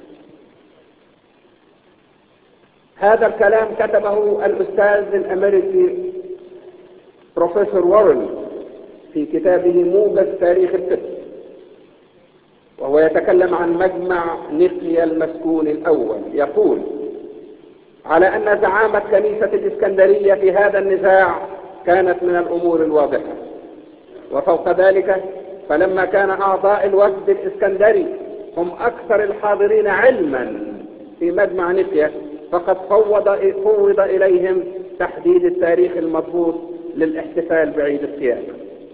هذا الكلام كتبه الأستاذ الأمريكي بروفيسور وارن في كتابه موجز تاريخ القدس، وهو يتكلم عن مجمع نقيا المسكون الأول. يقول: على أن زعامة كنيسة الإسكندرية في هذا النزاع كانت من الأمور الواضحة. وفوق ذلك فلما كان أعضاء الوفد الإسكندري هم أكثر الحاضرين علما في مجمع نقيا، فقد فوض إليهم تحديد التاريخ المضبوط للاحتفال بعيد القيامة.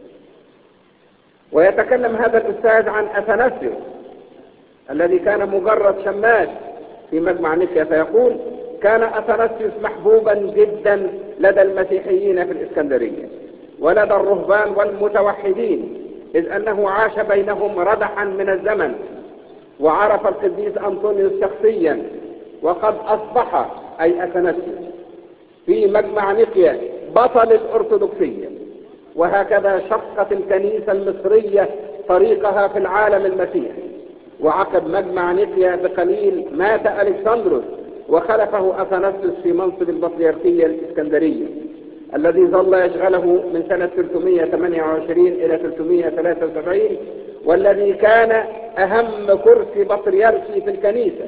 ويتكلم هذا الأستاذ عن أثناسيوس الذي كان مجرد شماس في مجمع نقيا، فيقول: كان أثناسيوس محبوبا جدا لدى المسيحيين في الإسكندرية ولدى الرهبان والمتوحدين، إذ أنه عاش بينهم ردحا من الزمن وعرف القديس أنطونيوس شخصيا، وقد أصبح أي أثناسيوس في مجمع نقيا بطل الأرثوذكسية. وهكذا شقت الكنيسة المصرية طريقها في العالم المسيحي. وعقب مجمع نقيا بقليل مات ألكسندروس وخلفه أثناسيوس في منصب البطريركية الإسكندرية الذي ظل يشغله من سنة 328 إلى 373، والذي كان أهم كرسي بطريركي في الكنيسة،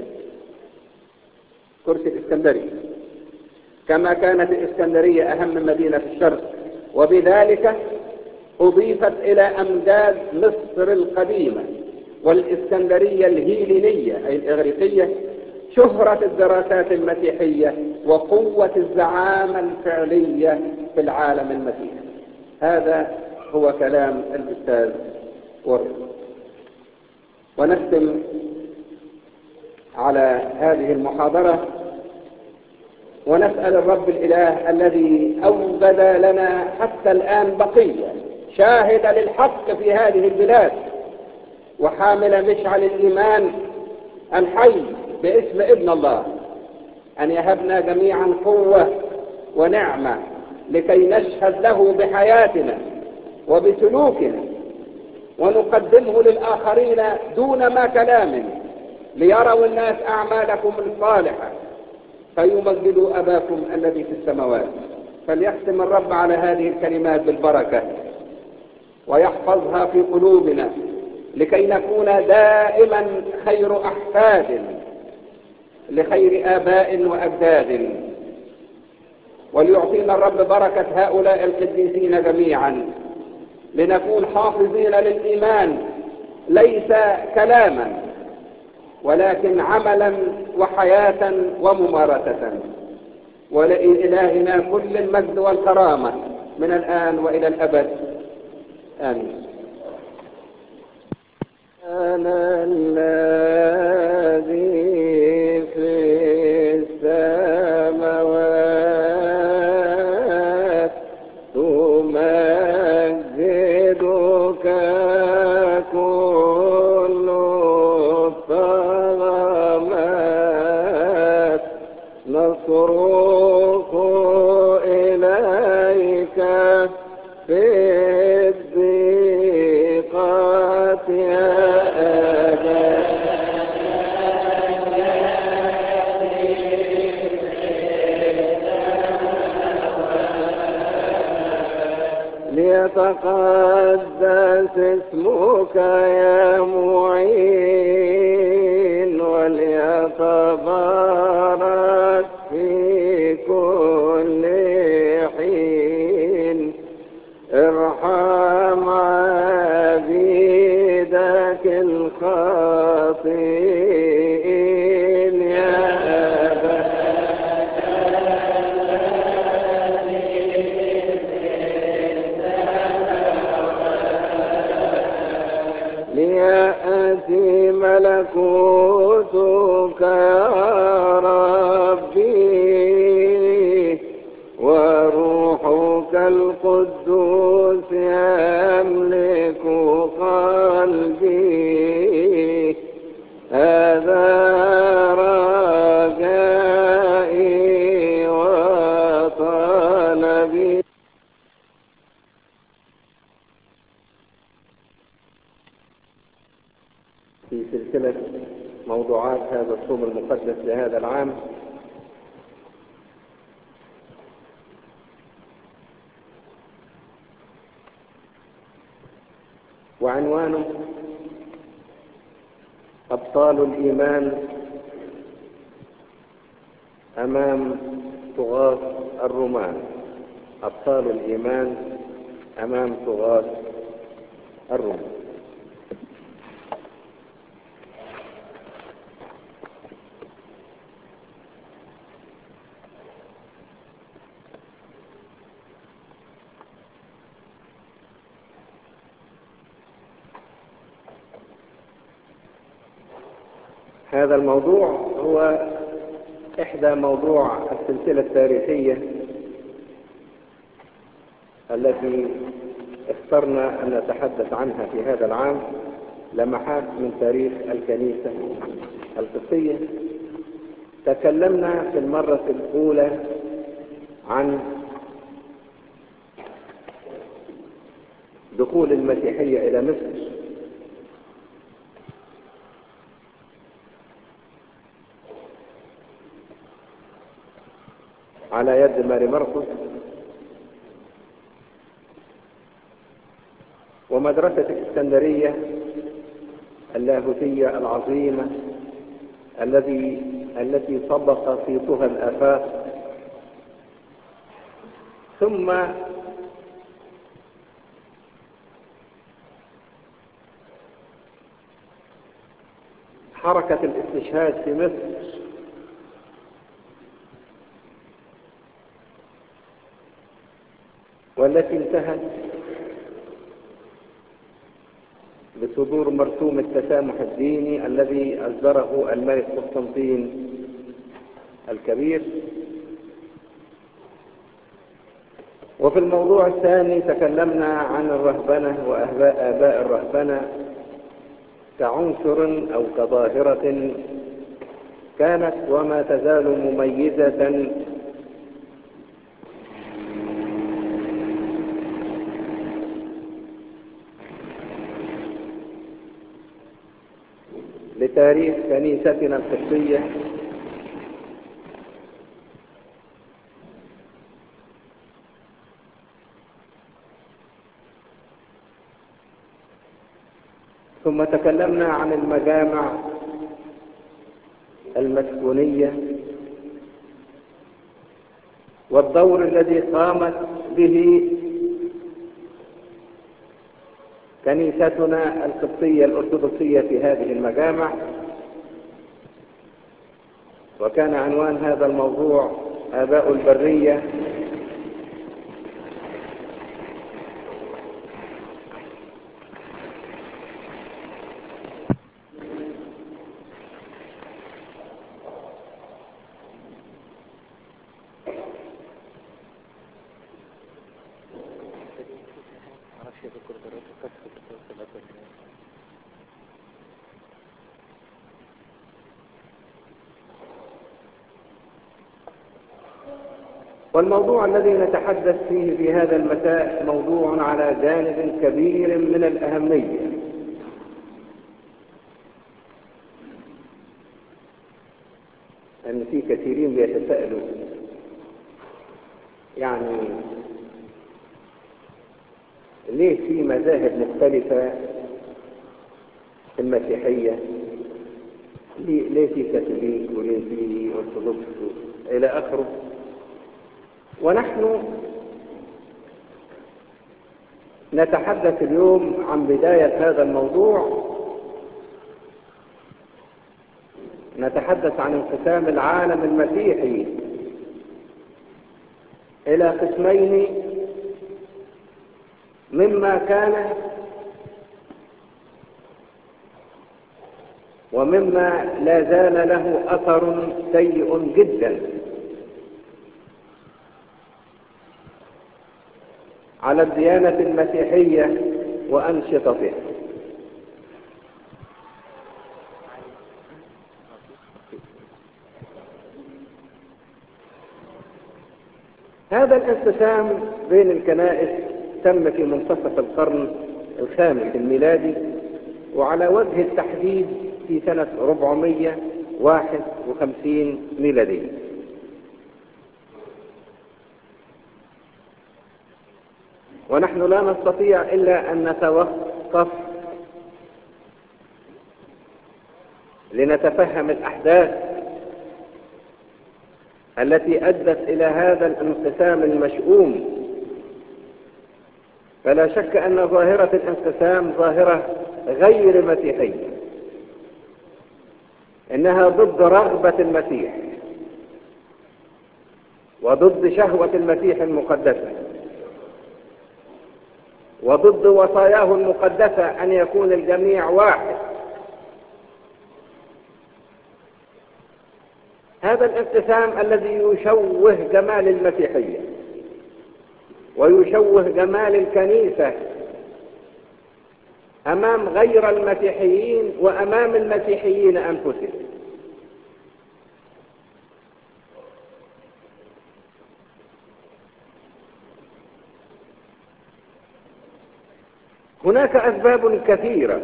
كرسي الإسكندرية، كما كانت الإسكندرية أهم مدينة في الشرق، وبذلك أضيفت إلى أمجاد مصر القديمة والإسكندرية الهيلينية أي الإغريقية شهرة الدراسات المسيحية وقوة الزعامة الفعلية في العالم المسيحي. هذا هو كلام الأستاذ ورد. ونختم على هذه المحاضرة ونسأل الرب الإله الذي أوجد لنا حتى الآن بقية شاهد للحق في هذه البلاد وحامل مشعل الإيمان الحي باسم ابن الله، أن يهبنا جميعا قوة ونعمة لكي نشهد له بحياتنا وبسلوكنا ونقدمه للآخرين دون ما كلام، ليروا الناس أعمالكم الصالحة فيمجدوا أباكم الذي في السماوات. فليختم الرب على هذه الكلمات بالبركة ويحفظها في قلوبنا لكي نكون دائما خير أحفاد لخير آباء وأجداد، وليعطينا الرب بركة هؤلاء القديسين جميعا لنكون حافظين للإيمان ليس كلاما ولكن عملا وحياة وممارسة. ولإلهنا كل المجد والكرامة من الآن وإلى الأبد آمين. أنا الذي في السماوات تمجدك كل الطغمات، نصرخ إليك في الضيقات يا أبا. ليتقدس اسمك يا معين، وليتبارك في كل حين. ارحم عبيدك الخاطئين يا أبا. ليأتي ملكوتك يا ربي، وروحك القدوس يملك قلبي. هذا رجائي وطلبي. في سلسلة موضوعات هذا الصوم المقدس لهذا العام، وعنوانه أبطال الإيمان أمام طغاة الرومان. أبطال الإيمان أمام طغاة الرومان. هذا الموضوع هو إحدى موضوع السلسلة التاريخية التي اخترنا أن نتحدث عنها في هذا العام، لمحات من تاريخ الكنيسة القبطية. تكلمنا في المرة الأولى عن دخول المسيحية إلى مصر، على يد ماري مرقس، ومدرسة الإسكندرية اللاهوتية العظيمة التي سبق صيتها الآفاق، ثم حركة الاستشهاد في مصر، والتي انتهت بصدور مرسوم التسامح الديني الذي أصدره الملك قسطنطين الكبير. وفي الموضوع الثاني تكلمنا عن الرهبنة وآباء الرهبنة كعنصر أو كظاهرة كانت وما تزال مميزة لتاريخ كنيستنا القبطية، ثم تكلمنا عن المجامع المسكونية والدور الذي قامت به كنيستنا القبطية الأرثوذكسية في هذه المجامع، وكان عنوان هذا الموضوع آباء البرية والموضوع الذي نتحدث فيه في هذا المساء موضوع على جانب كبير من الأهمية، أن في كثيرين بيتساءلوا يعني ليه في مذاهب مختلفة في المسيحية، ليه في كاثوليك وليه في أرثوذكس إلى آخره. ونحن نتحدث اليوم عن بداية هذا الموضوع، نتحدث عن انقسام العالم المسيحي إلى قسمين، مما كان ومما لا زال له أثر سيء جدا على الديانة المسيحية وأنشطتها. هذا الانقسام بين الكنائس تم في منتصف القرن الخامس الميلادي، وعلى وجه التحديد في سنة 451 ميلادية. ونحن لا نستطيع إلا أن نتوقف لنتفهم الأحداث التي أدت إلى هذا الانقسام المشؤوم. فلا شك أن ظاهرة الانقسام ظاهرة غير مسيحية، إنها ضد رغبة المسيح وضد شهوة المسيح المقدسة وضد وصاياه المقدسة أن يكون الجميع واحد. هذا الانقسام الذي يشوه جمال المسيحية ويشوه جمال الكنيسة أمام غير المسيحيين وأمام المسيحيين أنفسهم. هناك أسباب كثيرة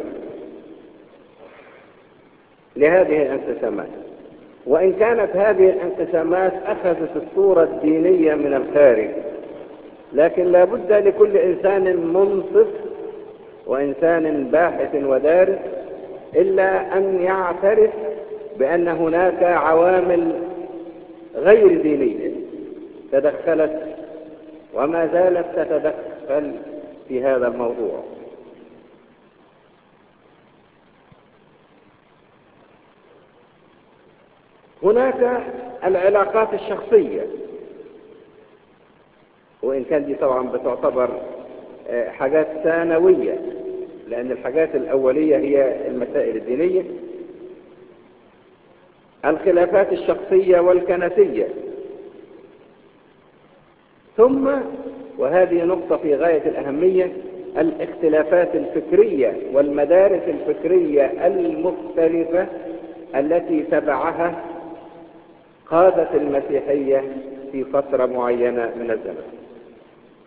لهذه الانقسامات، وإن كانت هذه الانقسامات أخذت الصورة الدينية من الخارج، لكن لا بد لكل إنسان منصف وإنسان باحث ودارس إلا أن يعترف بأن هناك عوامل غير دينية تدخلت وما زالت تتدخل في هذا الموضوع. هناك العلاقات الشخصية، وإن كان دي طبعا بتعتبر حاجات ثانوية، لأن الحاجات الأولية هي المسائل الدينية. الخلافات الشخصية والكنسية، ثم وهذه نقطة في غاية الأهمية الاختلافات الفكرية والمدارس الفكرية المختلفة التي تبعها قادت المسيحية في فترة معينة من الزمن.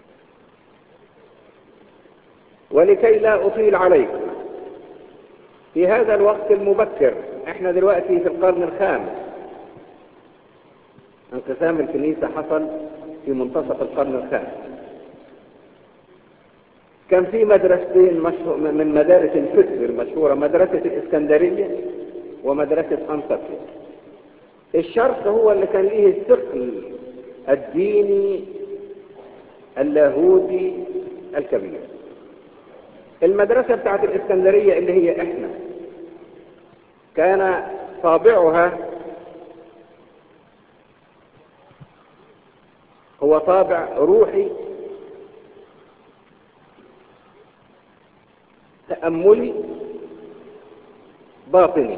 ولكي لا أطيل عليكم في هذا الوقت المبكر، احنا دلوقتي في القرن الخامس، انقسام الكنيسة حصل في منتصف القرن الخامس. كان في مدرستين من مدارس الفكر المشهورة، مدرسة الإسكندرية ومدرسة أنطاكيا. الشرق هو اللي كان ليه الثقل الديني اللاهوتي الكبير. المدرسة بتاعت الإسكندرية اللي هي احنا كان طابعها هو طابع روحي تأملي باطني،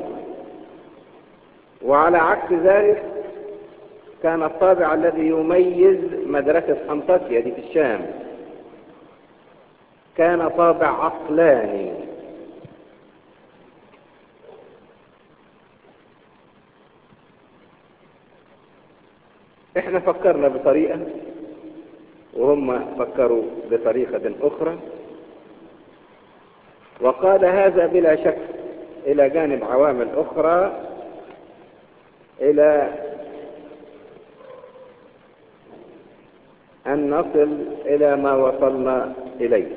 وعلى عكس ذلك كان الطابع الذي يميز مدرسة أنطاكيا دي في الشام كان طابع عقلاني. احنا فكرنا بطريقة وهم فكروا بطريقة أخرى، وقال هذا بلا شك إلى جانب عوامل أخرى إلى أن نصل إلى ما وصلنا إليه.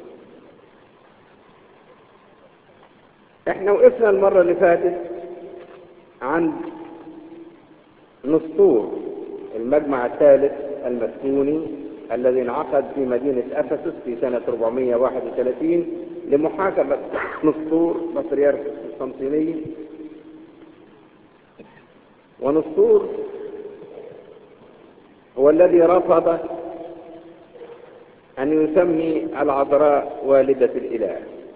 احنا وقفنا المرة اللي فاتت عند نسطور المجمع الثالث المسكوني الذي انعقد في مدينة أفسس في سنة 431 لمحاكمة نسطور بطريرك القسطنطينية. ونسطور هو الذي رفض أن يسمي العذراء والدة الإله.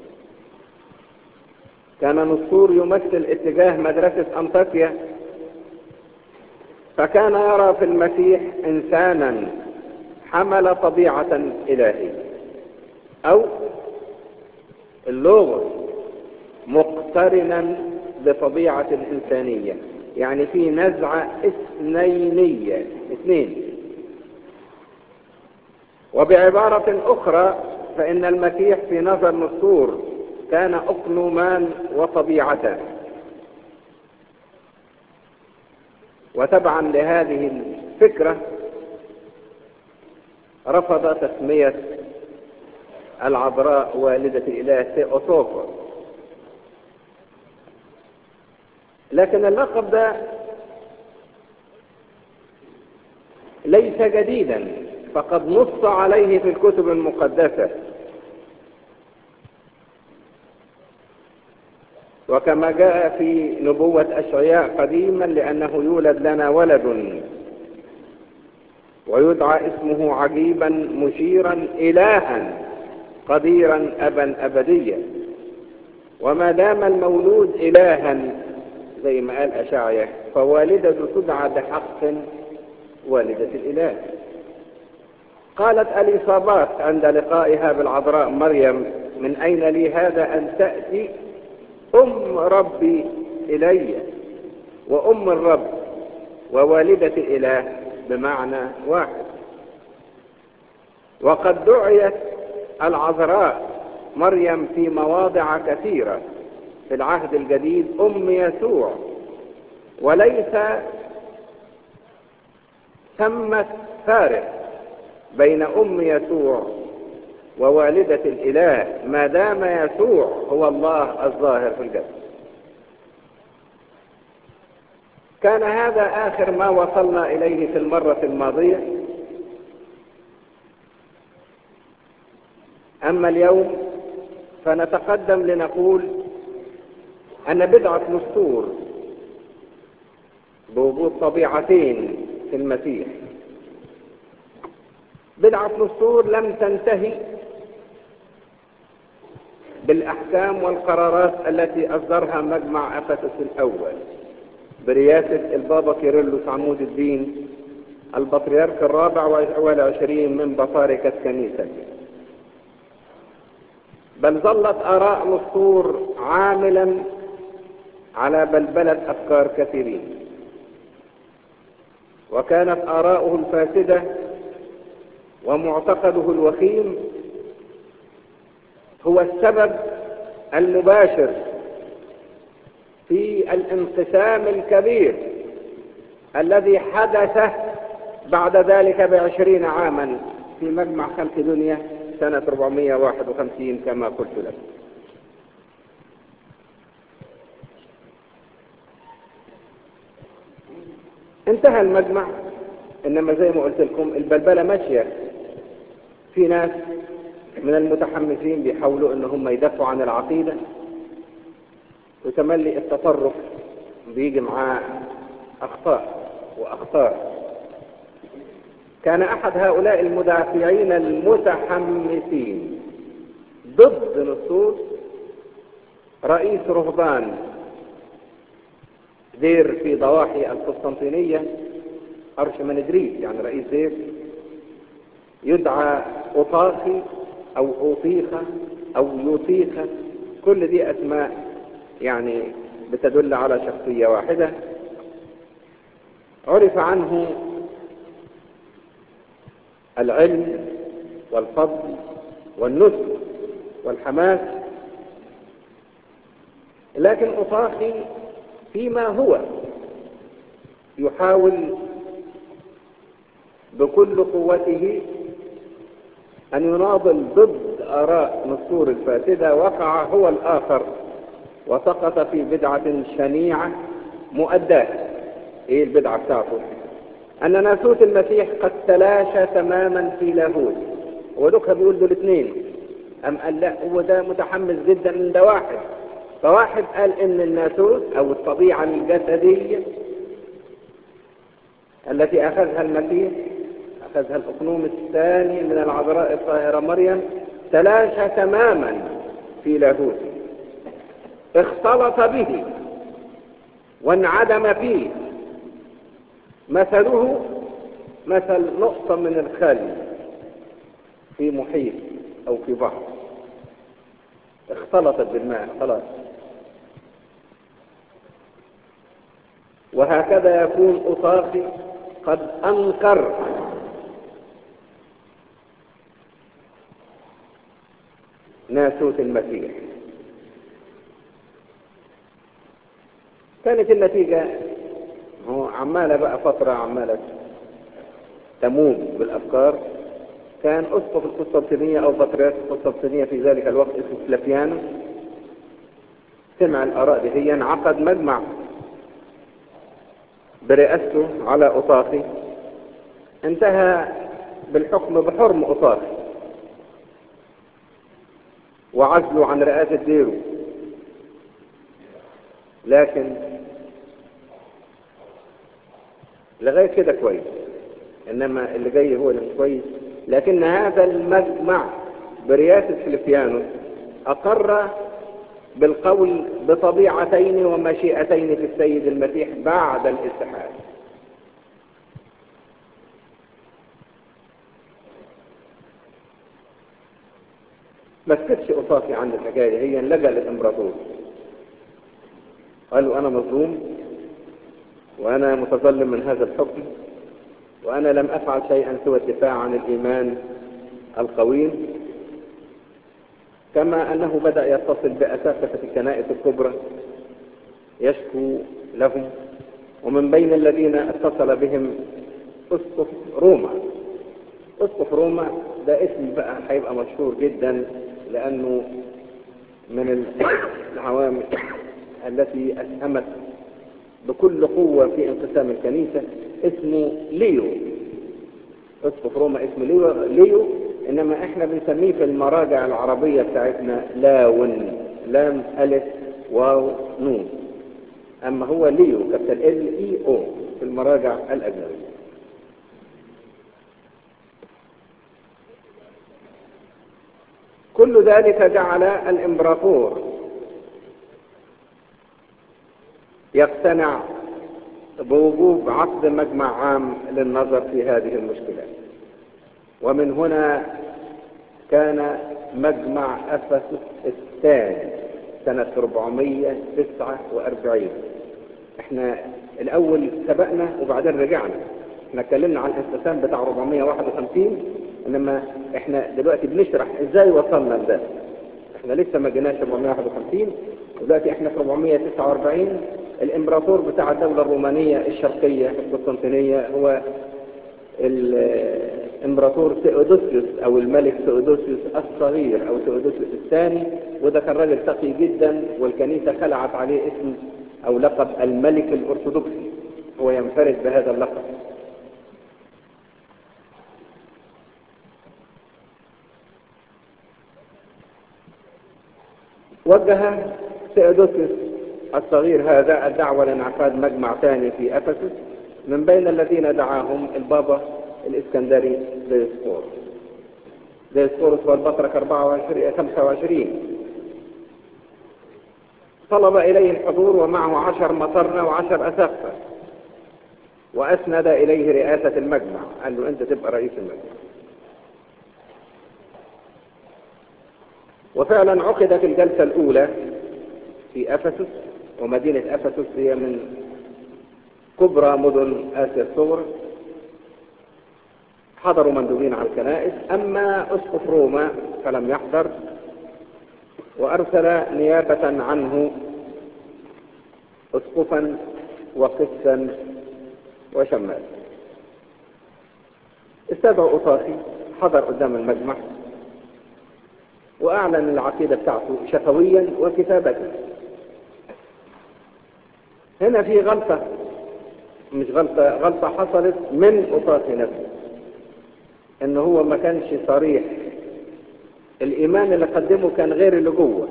كان نسطور يمثل اتجاه مدرسة أنطاكيا، فكان يرى في المسيح إنسانا حمل طبيعة إلهية، أو اللغة مقترنا بطبيعة الإنسانية، يعني في نزعة اثنينية، اثنين. وبعبارة أخرى فإن المسيح في نظر نسطور كان أقنومان وطبيعتان. وتبعا لهذه الفكرة رفض تسمية العذراء والدة الإله ثيوتوكوس. لكن اللقب ده ليس جديدا، فقد نص عليه في الكتب المقدسة، وكما جاء في نبوة أشعياء قديما لأنه يولد لنا ولد ويدعى اسمه عجيبا مشيرا إلها قديرا أبا أبديا. وما دام المولود إلها زي ما قال أشعياء فوالدة تدعى بحق والدة الإله. قالت اليصابات عند لقائها بالعذراء مريم: من أين لي هذا أن تأتي أم ربي إلي؟ وأم الرب ووالدة الإله بمعنى واحد. وقد دعيت العذراء مريم في مواضع كثيرة في العهد الجديد أم يسوع، وليس ثمة فارق بين أم يسوع ووالدة الإله ما دام يسوع هو الله الظاهر في الجسد. كان هذا آخر ما وصلنا إليه في المرة الماضية. أما اليوم فنتقدم لنقول أن بدعة نسطور بوجود طبيعتين في المسيح، بدعة نسطور لم تنتهي بالأحكام والقرارات التي أصدرها مجمع أفسس الأول برئاسة البابا كيرلس عمود الدين البطريرك الرابع والعشرين من بطاركة كنيسة، بل ظلت آراء نسطور عاملا على بلبلة أفكار كثيرين، وكانت آراؤه الفاسدة ومعتقده الوخيم هو السبب المباشر في الانقسام الكبير الذي حدث بعد ذلك ب20 عاما في مجمع خلق دنيا سنة 451 كما قلت لك. انتهى المجمع، انما زي ما قلت لكم البلبلة ماشية. في ناس من المتحمسين بيحاولوا ان هم يدافعوا عن العقيدة، وتملي التطرف بيجي معاه اخطاء واخطار. كان احد هؤلاء المدافعين المتحمسين ضد نصوص رئيس رهبان دير في ضواحي القسطنطينية، أرشمندريس يعني رئيس دير، يدعى أوطاخي أو أوطيخة أو يوطيخة، كل دي أسماء يعني بتدل على شخصية واحدة. عرف عنه العلم والفضل والنصر والحماس، لكن أوطاخي فيما هو يحاول بكل قوته أن يناضل ضد آراء نصور الفاسدة، وقع هو الآخر وسقط في بدعة شنيعة مؤداة. إيه البدعة بتاعته؟ أن ناسوت المسيح قد تلاشى تماما في لاهوت. ولوكا بيقول دول اثنين، أم قال لا هو ده متحمس جدا من ده واحد. فواحد قال إن الناسوت أو الطبيعة الجسدية التي أخذها المسيح، أخذها الأقنوم الثاني من العذراء الطاهرة مريم، تلاشى تماما في لاهوت، اختلط به وانعدم فيه، مثله مثل نقطة من الخل في محيط أو في بحر، اختلطت بالماء خلاص. وهكذا يكون أوطاخي قد أنكر ناسوت المسيح. كانت النتيجة هو عمالة بقى فترة عمالة تموج بالأفكار. كان أسقف القسطنطينية أو بطريرك القسطنطينية في ذلك الوقت اسمه فلافيانوس، سمع الآراء دي، هي انعقد مجمع برئاسته على أوطاخي، انتهى بالحكم بحرم أوطاخي وعزله عن رئاسة ديره. لكن لغاية كده كويس، إنما اللي جاي هو اللي مش كويس. لكن هذا المجمع برئاسة فلافيانوس أقر بالقول بطبيعتين ومشيئتين في السيد المسيح بعد الاتحاد. ما سكتش أوطاخي عن الحكاية، هي لجأ للإمبراطور، قالوا أنا مظلوم وأنا متظلم من هذا الحكم، وأنا لم أفعل شيئا سوى الدفاع عن الإيمان القويم. كما أنه بدأ يتصل بأساقفة الكنائس الكبرى يشكو لهم، ومن بين الذين اتصل بهم أسقف روما. أسقف روما ده اسم بقى هيبقى مشهور جدا، لأنه من العوامل التي أسهمت بكل قوة في انقسام الكنيسة. اسمه ليو، أسقف روما اسمه ليو، إنما إحنا بنسميه في المراجع العربية بتاعتنا لاون، لام ألف واو نون، أما هو ليو كابتن LEO في المراجع الأجنبية. كل ذلك جعل الإمبراطور يقتنع بوجوب عقد مجمع عام للنظر في هذه المشكلات. ومن هنا كان مجمع أفسس الثاني سنة 449. احنا الأول سبقنا وبعدين رجعنا، احنا اتكلمنا عن الانقسام بتاع 451، انما احنا دلوقتي بنشرح ازاي وصلنا لده. احنا لسه ما جيناش 451، ودلوقتي احنا في 449 الامبراطور بتاع الدولة الرومانية الشرقية القسطنطينية هو الامبراطور تيودوسيوس او الملك تيودوسيوس الصغير او تيودوسيوس الثاني، وده كان راجل تقي جدا، والكنيسة خلعت عليه اسم او لقب الملك الارثوذكسي، هو ينفرد بهذا اللقب. وجه تيودوسيوس الصغير هذا الدعوة لانعقاد مجمع ثاني في افسس، من بين الذين دعاهم البابا الاسكندري ديسقورس. ديسقورس هو البطرك 25. طلب اليه الحضور ومعه 10 مطرنة و10 اساقفة، واسند اليه رئاسة المجمع، قال له انت تبقى رئيس المجمع. وفعلا عقدت الجلسة الاولى في افسس، ومدينة افسس هي من كبرى مدن اسيا الصغرى. حضروا مندوبين على الكنائس، اما اسقف روما فلم يحضر، وارسل نيابة عنه اسقفا وقسا وشمال. استدعوا اوطاخي، حضر قدام المجمع واعلن العقيدة بتاعته شفويا وكتابة. هنا في غلطة، مش غلطة حصلت من اوطاخي نفسه، ان هو ما كانش صريح. الايمان اللي قدمه كان غير اللي جوه،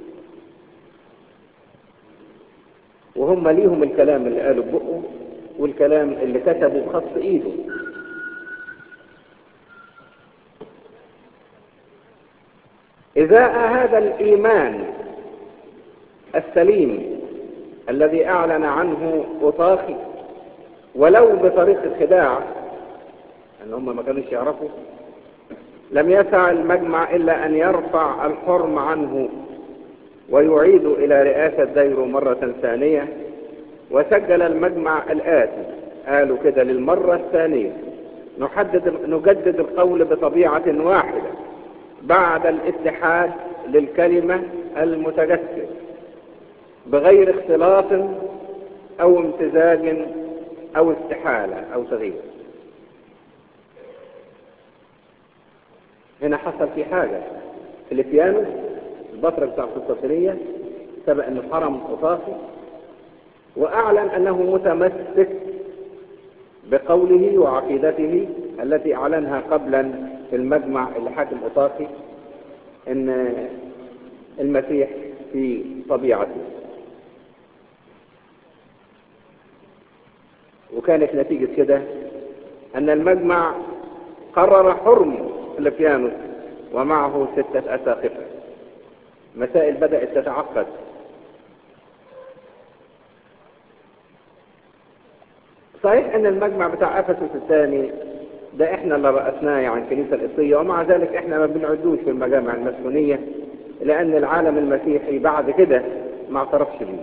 وهم ليهم الكلام اللي قالوا ببقه والكلام اللي كتبه بخط ايده. إذا هذا الإيمان السليم الذي أعلن عنه أوطاخي ولو بطريقة خداع، أن هم ما كانوش يعرفوا، لم يسع المجمع إلا أن يرفع الحرم عنه ويعيد إلى رئاسة ديره مرة ثانية. وسجل المجمع الآتي، قالوا كده للمرة الثانية: نجدد القول بطبيعة واحدة بعد الاتحاد للكلمة المتجسد بغير اختلاط أو امتزاج أو استحالة أو تغيير. هنا حصل في حاجة. فيليبيانوس البطرك بتاع القسطنطينية سبق أنه حرم أوطاخي، وأعلن أنه متمسك بقوله وعقيدته التي أعلنها قبلا في المجمع اللي حاكم أوطاخي، أن المسيح في طبيعته. وكانت نتيجة كده أن المجمع قرر حرم فيليبيانوس ومعه 6 أساقفة. مسائل بدأت تتعقد. صحيح أن المجمع بتاع أفسس الثاني ده احنا اللي رأسناه يعني الكنيسة القبطية، ومع ذلك احنا ما بنعدوش في المجامع المسكونية، لأن العالم المسيحي بعد كده ما اعترفش بيه.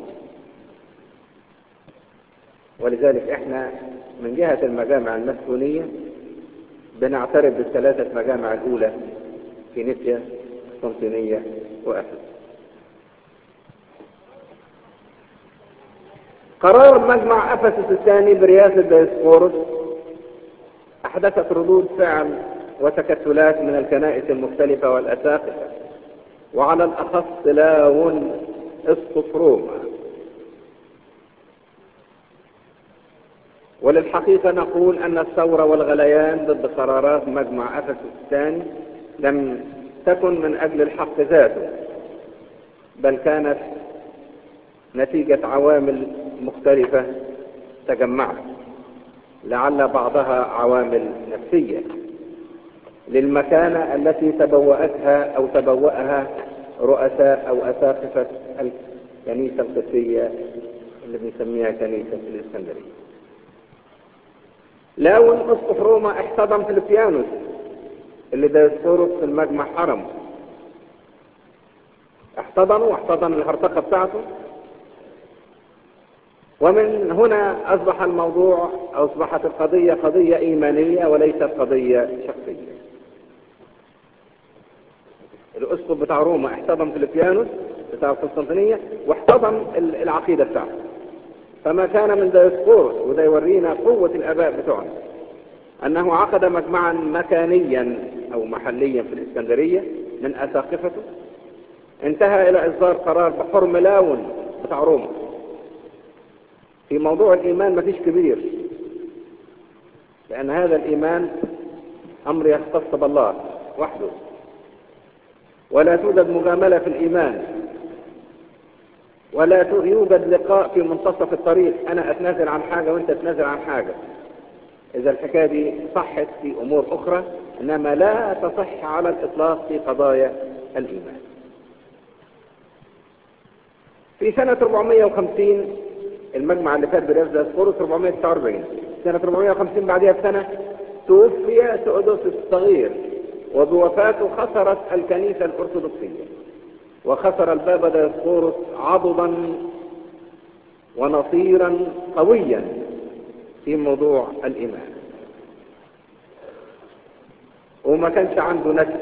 ولذلك احنا من جهة المجامع المسكونية بنعترف بالثلاثة مجامع الأولى في نيسيا، قسطنطينية، وأفسس. قرار مجمع أفسس الثاني برئاسة ديسقورس أحدثت ردود فعل وتكتلات من الكنائس المختلفة والأساقفة، وعلى الأخص لاون اسقف روما. وللحقيقة نقول أن الثورة والغليان ضد قرارات مجمع أفسس الثاني لم تكن من أجل الحق ذاته، بل كانت نتيجة عوامل مختلفة تجمعت، لعل بعضها عوامل نفسية للمكانة التي تبوأتها أو تبوأها رؤساء أو أساقفة الكنيسة القبطية اللي بنسميها كنيسة الإسكندرية. لاون اسقف روما احتضن فيليبيانوس اللي ديسقورس في المجمع حرمه. احتضن الهرطقة بتاعته، ومن هنا أصبح الموضوع أصبحت القضية قضية إيمانية وليست قضية شخصية. الأسقف بتاع روما احتضن فيليبيانوس بتاع القسطنطينية، واحتضن العقيدة بتاعته. فما كان من ديسقورس، وده يورينا قوة الآباء بتوعنا، أنه عقد مجمعا مكانيا أو محليا في الإسكندرية من أساقفته، انتهى إلى إصدار قرار بحرم لاون بتاع روما. في موضوع الإيمان مفيش كبير، لأن هذا الإيمان أمر يختص بالله وحده، ولا توجد مجاملة في الإيمان، ولا يوجد لقاء في منتصف الطريق، أنا أتنازل عن حاجة وأنت تتنازل عن حاجة. إذا الحكاية دي صحت في أمور أخرى، إنما لا تصح على الإطلاق في قضايا الإيمان. في سنة 450 المجمع اللي فات برياض ديسقورس 449، سنة 450 بعدها بسنة توفي تؤدوسوس الصغير، وبوفاته خسرت الكنيسة الأرثوذكسية، وخسر البابا ديسقورس عضدا ونصيرا قويا في موضوع الإيمان. وما كانش عنده نسل،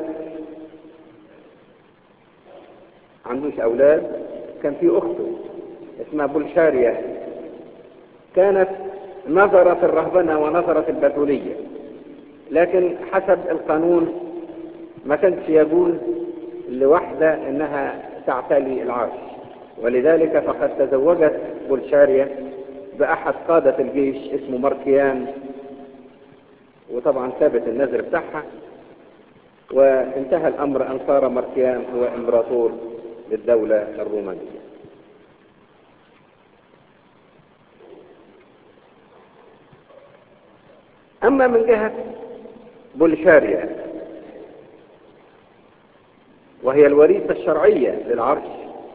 عندوش أولاد. كان في أخته اسمها بولشاريا، كانت نظرت الرهبنة ونظرت البتولية، لكن حسب القانون ما كانش يجوز لوحدة انها تعتلي العرش، ولذلك فقد تزوجت بولشاريا بأحد قادة الجيش اسمه ماركيان، وطبعا ثابت النذر بتاعها، وانتهى الأمر أن صار ماركيان هو إمبراطور للدولة الرومانية. أما من جهة بولشاريا وهي الوريثة الشرعية للعرش،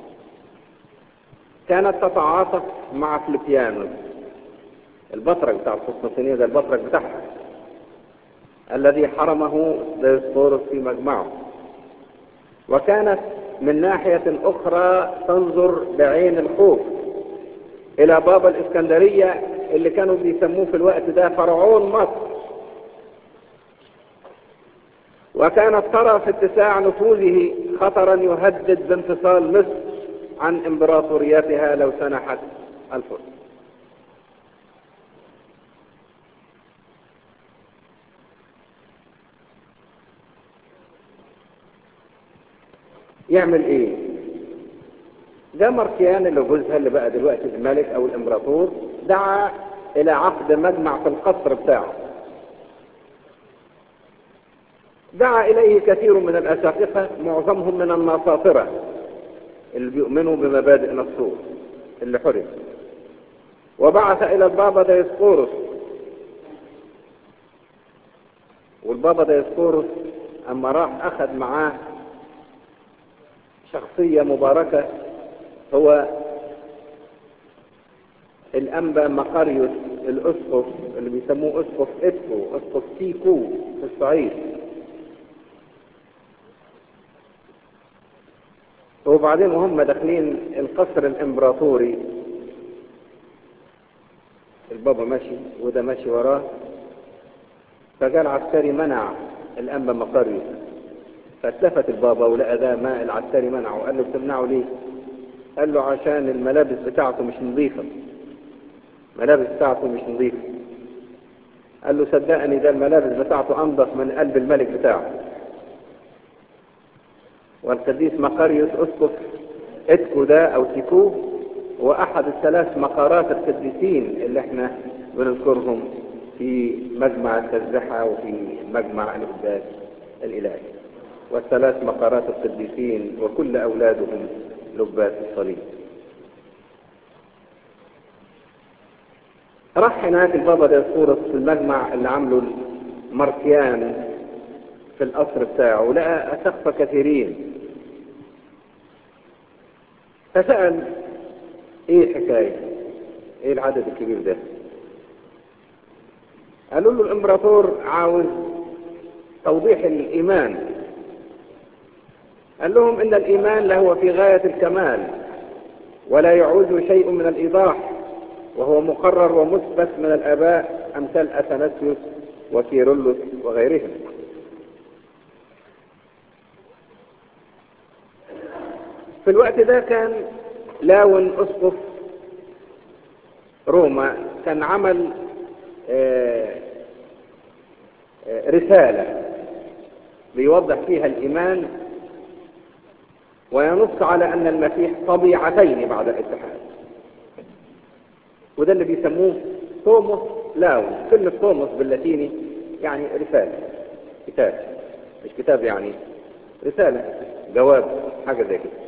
كانت تتعاطف مع فليبيانوس البطرك بتاع القسطنطينية، ده البطرك بتاعها الذي حرمه ديسقورس في مجمعه، وكانت من ناحية أخرى تنظر بعين الخوف إلى بابا الإسكندرية اللي كانوا بيسموه في الوقت ده فرعون مصر، وكانت ترى في اتساع نفوذه خطرا يهدد بانفصال مصر عن امبراطوريتها لو سنحت الفرس. يعمل ايه؟ ده ماركيان اللي جوزها اللي بقى دلوقتي الملك او الامبراطور دعا الى عقد مجمع في القصر بتاعه، دعا اليه كثير من الاساقفه معظمهم من الناصاطره اللي بيؤمنوا بمبادئ نصور اللي حرم، وبعث الى البابا ديسقورس، والبابا ديسقورس اما راح اخذ معاه شخصية مباركة، هو الأنبا مقاريوس الأسقف اللي بيسموه أسقف إدكو، أسقف تيكو في الصعيد. وبعدين وهم داخلين القصر الإمبراطوري، البابا ماشي وده ماشي وراه، فجاء العسكري منع الأنبا مقاريوس، فاتلفت البابا ولقى ده ما العسكري منعه، قال له بتمنعه ليه؟ قال له عشان الملابس بتاعته مش نظيفة، الملابس بتاعته مش نظيفة. قال له صدقني ده الملابس بتاعته أنظف من قلب الملك بتاعه. والقديس مقاريوس أسقف إدكو ده أو تيكو هو أحد الثلاث مقارات القديسين اللي احنا بنذكرهم في مجمع التسبحة وفي مجمع القداس الإلهي، والثلاث مقارات القديسين وكل أولادهم لباس الصليب. راح هناك البابا ديسقورس في المجمع اللي عمله ماركيان في القصر بتاعه، ولقى أسقفة كثيرين، فسأل ايه الحكاية، ايه العدد الكبير ده؟ قالوا له الامبراطور عاوز توضيح الإيمان. قال لهم إن الإيمان له في غاية الكمال ولا يعوز شيء من الإيضاح، وهو مقرر ومثبت من الآباء أمثال أثناسيوس وكيرلس وغيرهم. في الوقت ده كان لاون أسقف روما كان عمل رسالة بيوضح فيها الإيمان وينص على أن المسيح طبيعتين بعد الاتحاد، وده اللي بيسموه توموس لاون. كلمة توموس باللاتيني يعني رسالة، كتاب، مش كتاب يعني رسالة، جواب، حاجة زي كده.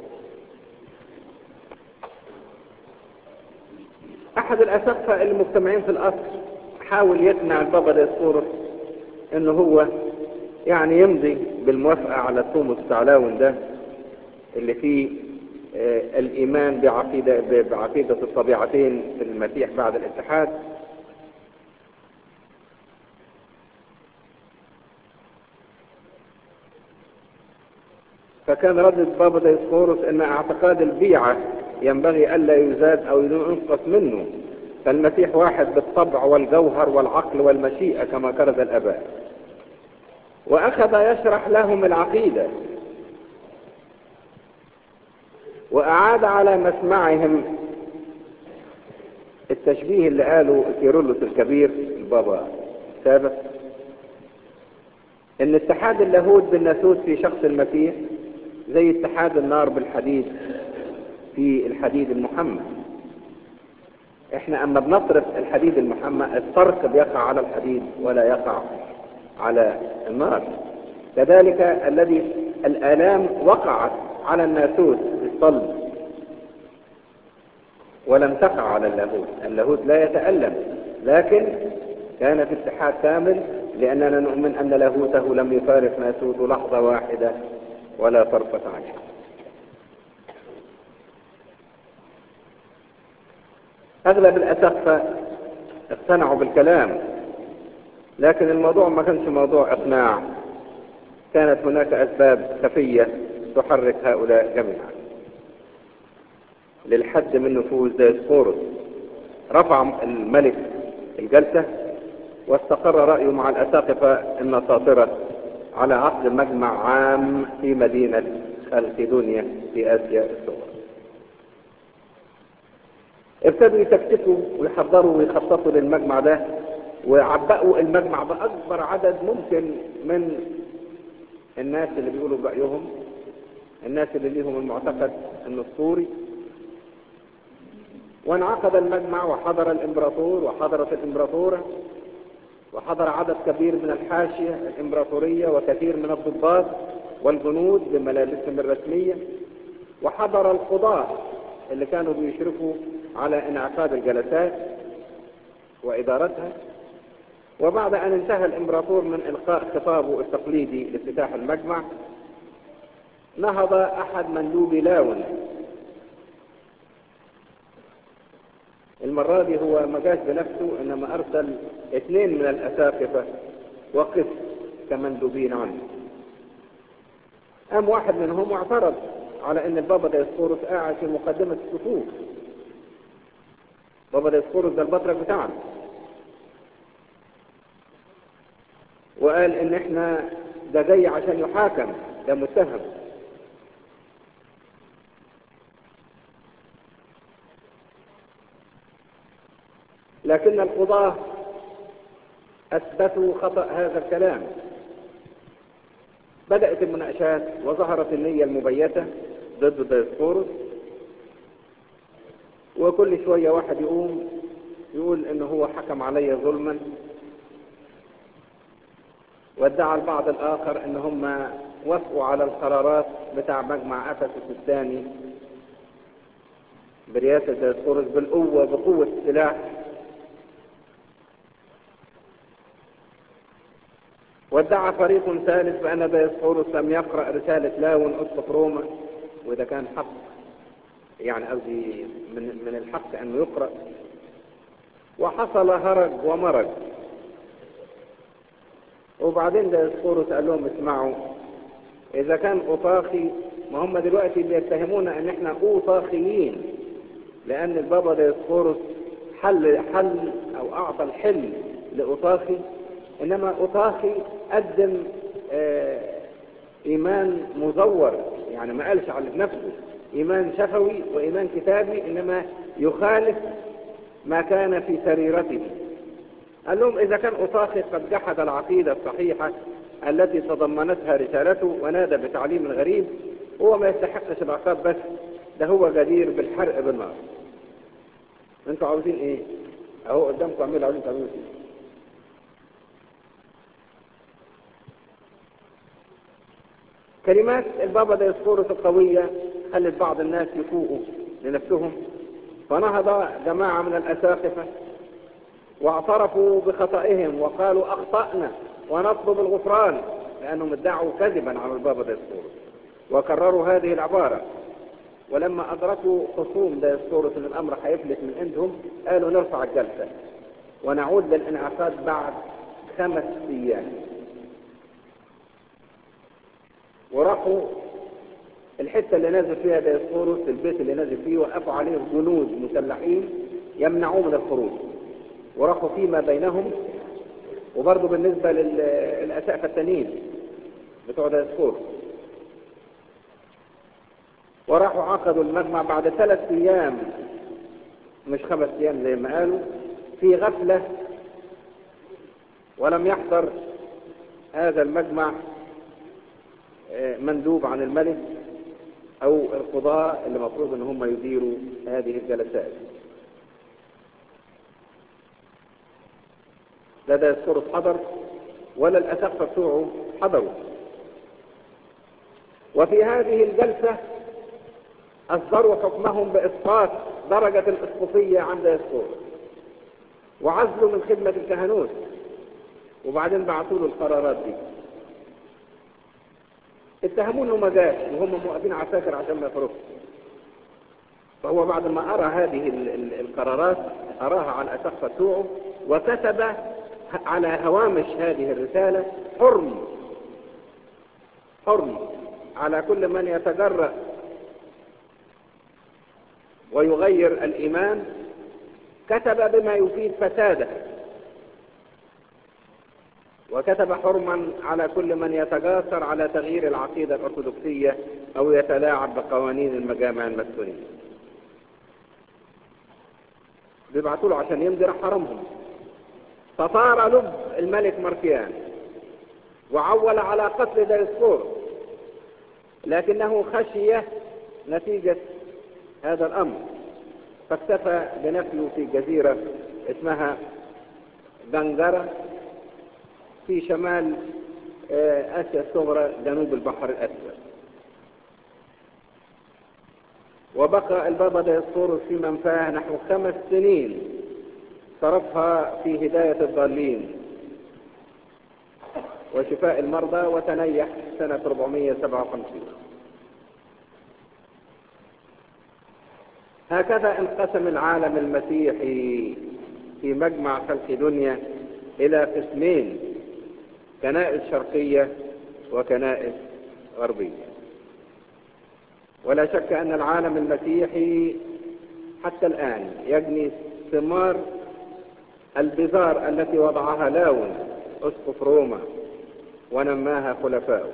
أحد الأساقفة المجتمعين في الأصل حاول يقنع البابا ديسقورس إنه هو يعني يمضي بالموافقة على توموس لاون ده اللي فيه الإيمان بعقيدة الطبيعتين في المسيح بعد الاتحاد. فكان رد البابا ديسقورس ان اعتقاد البيعة ينبغي الا يزاد او ينقص منه، فالمسيح واحد بالطبع والجوهر والعقل والمشيئة كما كرز الاباء. واخذ يشرح لهم العقيدة واعاد على مسمعهم التشبيه اللي قاله كيرلس الكبير البابا السابق، ان اتحاد اللاهوت بالناسوت في شخص المسيح زي اتحاد النار بالحديد في الحديد المحمى. احنا اما بنطرق الحديد المحمى الطرق بيقع على الحديد ولا يقع على النار. كذلك الذي الآلام وقعت على الناسوت في الصلب ولم تقع على اللاهوت. اللاهوت لا يتألم، لكن كان في اتحاد كامل، لأننا نؤمن أن لاهوته لم يفارق ناسوته لحظة واحدة ولا طرفة عين. أغلب الأساقفة اقتنعوا بالكلام، لكن الموضوع ما كانش موضوع إقناع، كانت هناك أسباب خفية تحرك هؤلاء جميعا. للحد من نفوذ ديسقورس رفع الملك الجلسة واستقر رأيه مع الأساقفة النصاطرة على عقد مجمع عام في مدينة خلقدونيا في آسيا الصغرى. ابتدوا يتكتكوا ويحضروا ويخططوا للمجمع ده، وعبقوا المجمع بأكبر عدد ممكن من الناس اللي بيقولوا برأيهم، الناس اللي ليهم المعتقد النسطوري. وانعقد المجمع وحضر الامبراطور وحضرت الامبراطورة وحضر عدد كبير من الحاشية الامبراطورية وكثير من الضباط والجنود بملابسهم الرسمية، وحضر القضاة اللي كانوا بيشرفوا على انعقاد الجلسات وإدارتها. وبعد أن انتهى الإمبراطور من إلقاء خطابه التقليدي لافتتاح المجمع، نهض أحد مندوبي لاون. المرة دي هو ما جاش بنفسه، إنما أرسل 2 من الأساقفة وقف كمندوبين عنه. قام واحد منهم واعترض على إن البابا ديسقورس قاعد في مقدمة الصفوف. بابا ديسقورس ده البطرك بتاعنا، وقال إن إحنا ده جاي عشان يحاكم، ده متهم. لكن القضاة أثبتوا خطأ هذا الكلام. بدأت المناقشات وظهرت النية المبيتة ضد ديسقورس، وكل شوية واحد يقول إنه هو حكم علي ظلما، وادعى البعض الآخر إن هم وافقوا على القرارات بتاع مجمع أفسس الثاني برئاسة ديسقورس بالقوة، بقوة السلاح. وادعى فريق ثالث بأن ديسقورس لم يقرأ رسالة لاون أسقف روما، وإذا كان حق، يعني قصدي من الحق أنه يقرأ. وحصل هرج ومرج. وبعدين ديسقورس قال لهم اسمعوا، إذا كان أوطاخي، ما هم دلوقتي بيتهمونا إن إحنا أوطاخيين، لأن البابا ديسقورس حل أو أعطى الحل لأوطاخي، إنما أوطاخي قدم إيمان مزور، يعني ما قالش على نفسه إيمان شفوي وإيمان كتابي، إنما يخالف ما كان في سريرته. قال لهم إذا كان أوطاخي قد جحد العقيدة الصحيحة التي تضمنتها رسالته ونادى بتعليم غريب، هو ما يستحقش العقاب بس، ده هو جدير بالحرق بالنار. انتوا عاوزين ايه؟ اهو قدامكم اعملوا عاوزين تعملوا ايه؟ كلمات البابا ديسقورس القوية خلت بعض الناس يفوقوا لنفسهم، فنهض جماعة من الأساقفة واعترفوا بخطئهم وقالوا أخطأنا ونطلب الغفران، لأنهم ادعوا كذبا على البابا ديسقورس وكرروا هذه العبارة. ولما أدركوا خصوم ديسقورس أن الأمر هيفلت من عندهم قالوا نرفع الجلسة ونعود للانعقاد بعد 5 أيام. وراحوا الحتة اللي نازل فيها ديسقورس، البيت اللي نازل فيه، وقفوا عليه جنود مسلحين يمنعوه من الخروج، وراحوا فيما بينهم. وبرضه بالنسبة للأساقفة التانيين بتوع ديسقورس، وراحوا عقدوا المجمع بعد 3 أيام مش 5 أيام زي ما قالوا، في غفلة، ولم يحضر هذا المجمع مندوب عن الملك أو القضاء اللي مفروض ان هم يديروا هذه الجلسات. لا ديسقورس حضر ولا الأساقفة بتوعه حضروا. وفي هذه الجلسة أصدروا حكمهم بإسقاط درجة الإسقوطية عن ديسقورس وعزلوا من خدمة الكهنوت، وبعدين بعثوا له القرارات دي. اتهموه انه ما جاش وهم موقفين عساكر عشان ما يخرجوا. فهو بعد ما أرى هذه القرارات أراها على الأساقفة بتوعه، وكتب على هوامش هذه الرسالة حرم على كل من يتجرأ ويغير الإيمان، كتب بما يفيد فساده، وكتب حرما على كل من يتجاسر على تغيير العقيدة الأرثوذكسية أو يتلاعب بقوانين المجامع المسكونية. بيبعتوا له عشان يمضي، راح حرمهم. فطار لب الملك ماركيان وعول على قتل ديسقورس، لكنه خشي نتيجة هذا الأمر فاكتفى بنفيه في جزيرة اسمها جنجرة في شمال آسيا الصغرى جنوب البحر الأسود. وبقى البابا ديسقورس في منفاه نحو 5 سنين صرفها في هداية الضالين وشفاء المرضى، وتنيح سنة 457. هكذا انقسم العالم المسيحي في مجمع خلقدونيا إلى قسمين: كنائس شرقية وكنائس غربية. ولا شك أن العالم المسيحي حتى الآن يجني ثمار البذار التي وضعها لاون أسقف روما ونماها خلفاؤه.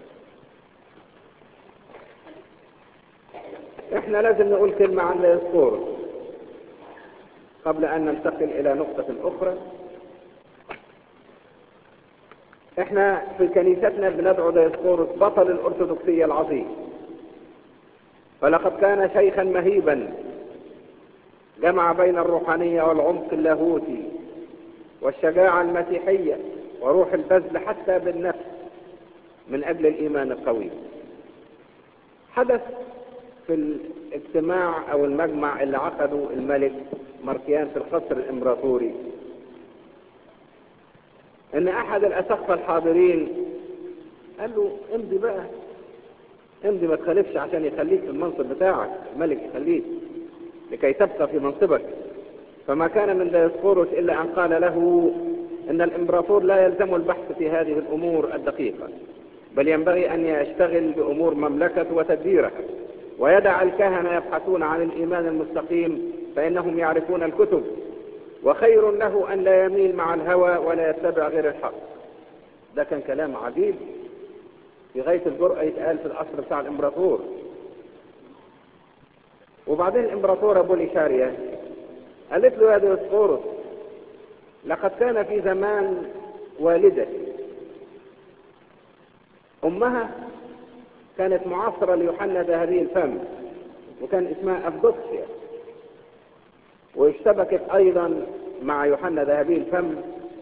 احنا لازم نقول كلمة عن ديسقورس قبل أن ننتقل إلى نقطة أخرى. احنا في كنيستنا بندعو ديسقورس بطل الأرثوذكسية العظيم، فلقد كان شيخا مهيبا جمع بين الروحانية والعمق اللاهوتي والشجاعة المسيحية وروح البذل حتى بالنفس من أجل الإيمان القوي. حدث في الاجتماع أو المجمع اللي عقده الملك ماركيان في القصر الإمبراطوري ان احد الاساقفة الحاضرين قال له امضي بقى، امضي ما تخالفش عشان يخليك في المنصب بتاعك، الملك يخليك لكي تبقى في منصبك. فما كان من ديسقورس الا ان قال له ان الامبراطور لا يلزم البحث في هذه الامور الدقيقة، بل ينبغي ان يشتغل بامور مملكته وتدبيرها، ويدع الكهنة يبحثون عن الايمان المستقيم فانهم يعرفون الكتب، وخير له أن لا يميل مع الهوى ولا يتبع غير الحق. ده كان كلام عجيب في غاية الجرأة يتقال في العصر بتاع الإمبراطور. وبعدين الإمبراطورة بوليشاريا قالت له يا ديوسقورس لقد كان في زمان والدة أمها كانت معاصرة ليوحنا ذهبي الفم، وكان اسمها أفدوكسيا، واشتبكت أيضا مع يوحنا ذهبي الفم،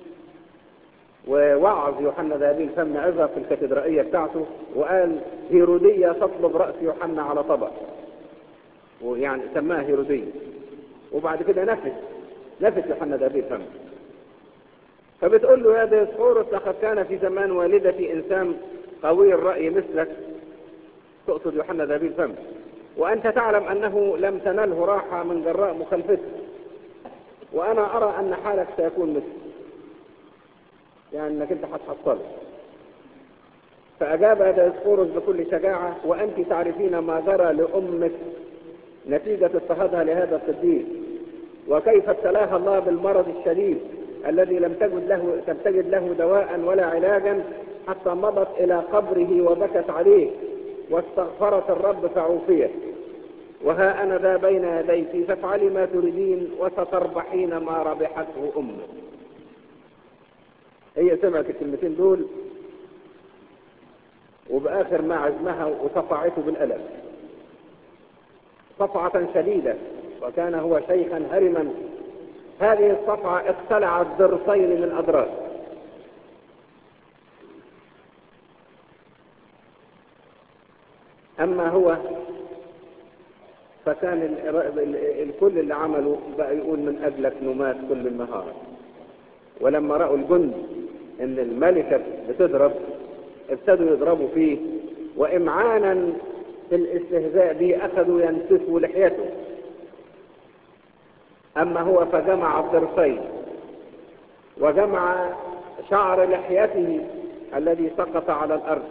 ووعظ يوحنا ذهبي الفم عظة في الكاتدرائية بتاعته، وقال هيرودية تطلب رأس يوحنا على طبق، ويعني سماها هيرودية. وبعد كده نفت يوحنا ذهبي الفم. فبتقول له يا ديوسقورس لقد كان في زمان والدتي إنسان قوي الرأي مثلك، تقصد يوحنا ذهبي الفم، وأنت تعلم أنه لم تنله راحة من جراء مخالفتك، وأنا أرى أن حالك سيكون مثل، يعني أنك أنت هتحصله. فأجاب ديوسقورس بكل شجاعة: وأنت تعرفين ما جرى لأمك نتيجة اضطهادها لهذا القديس، وكيف ابتلاها الله بالمرض الشديد الذي لم تجد له دواء ولا علاجا، حتى مضت إلى قبره وبكت عليه واستغفرت الرب فعوفيت. وها أنا ذا بين يديك، فافعلي ما تريدين وستربحين ما ربحته أمك. هي سمعت الكلمتين دول وبآخر ما عزمها وصفعته بالألم صفعة شديدة، وكان هو شيخا هرما. هذه الصفعة اقتلعت ضرسين من أضراس. أما هو فكان الكل اللي عمله بقى يقول من أجلك نمات كل النهار. ولما رأوا الجند إن الملكة بتضرب ابتدوا يضربوا فيه، وإمعانا في الاستهزاء به أخذوا ينتفوا لحيته. أما هو فجمع الضرسين وجمع شعر لحيته الذي سقط على الأرض،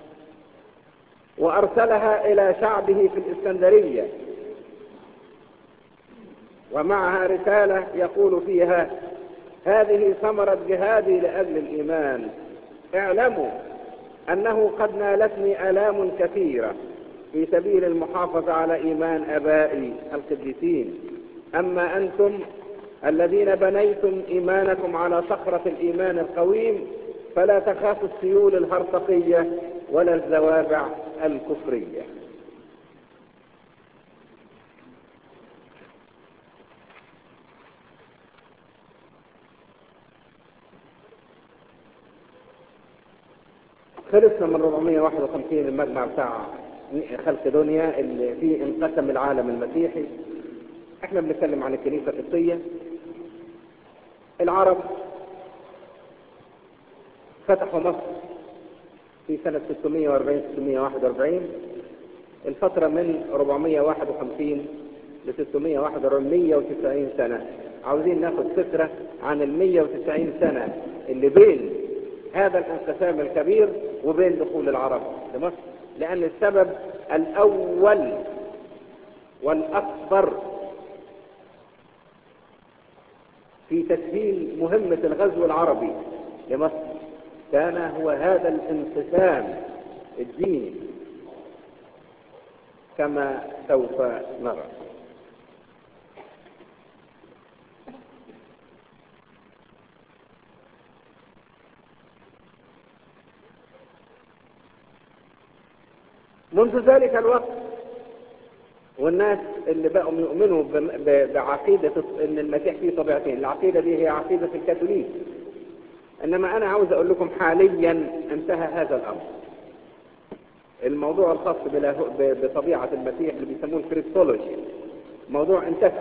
وأرسلها إلى شعبه في الإسكندرية، ومعها رسالة يقول فيها: هذه ثمرة جهادي لأجل الإيمان، اعلموا أنه قد نالتني آلام كثيرة في سبيل المحافظة على إيمان آبائي القديسين. أما أنتم الذين بنيتم إيمانكم على صخرة الإيمان القويم فلا تخافوا السيول الهرطقية ولا الزوابع الكفرية. خلصنا من 451 المجمع بتاع خلق دنيا اللي فيه انقسم العالم المسيحي. احنا بنتكلم عن الكنيسة القبطية. العرب فتحوا مصر في سنة 641 الفترة من 451 ل 641 190 سنة. عاوزين ناخد فكرة عن 190 سنة اللي بين هذا الانقسام الكبير وبين دخول العرب لمصر، لأن السبب الأول والأكبر في تسهيل مهمة الغزو العربي لمصر كان هو هذا الانقسام الديني كما سوف نرى. منذ ذلك الوقت والناس اللي بقوا يؤمنوا بعقيدة ان المسيح فيه طبيعتين، العقيدة دي هي عقيدة الكاثوليك. انما انا عاوز اقول لكم حاليا انتهى هذا الامر. الموضوع الخاص بطبيعة المسيح اللي بيسموه الكريستولوجي موضوع انتهى،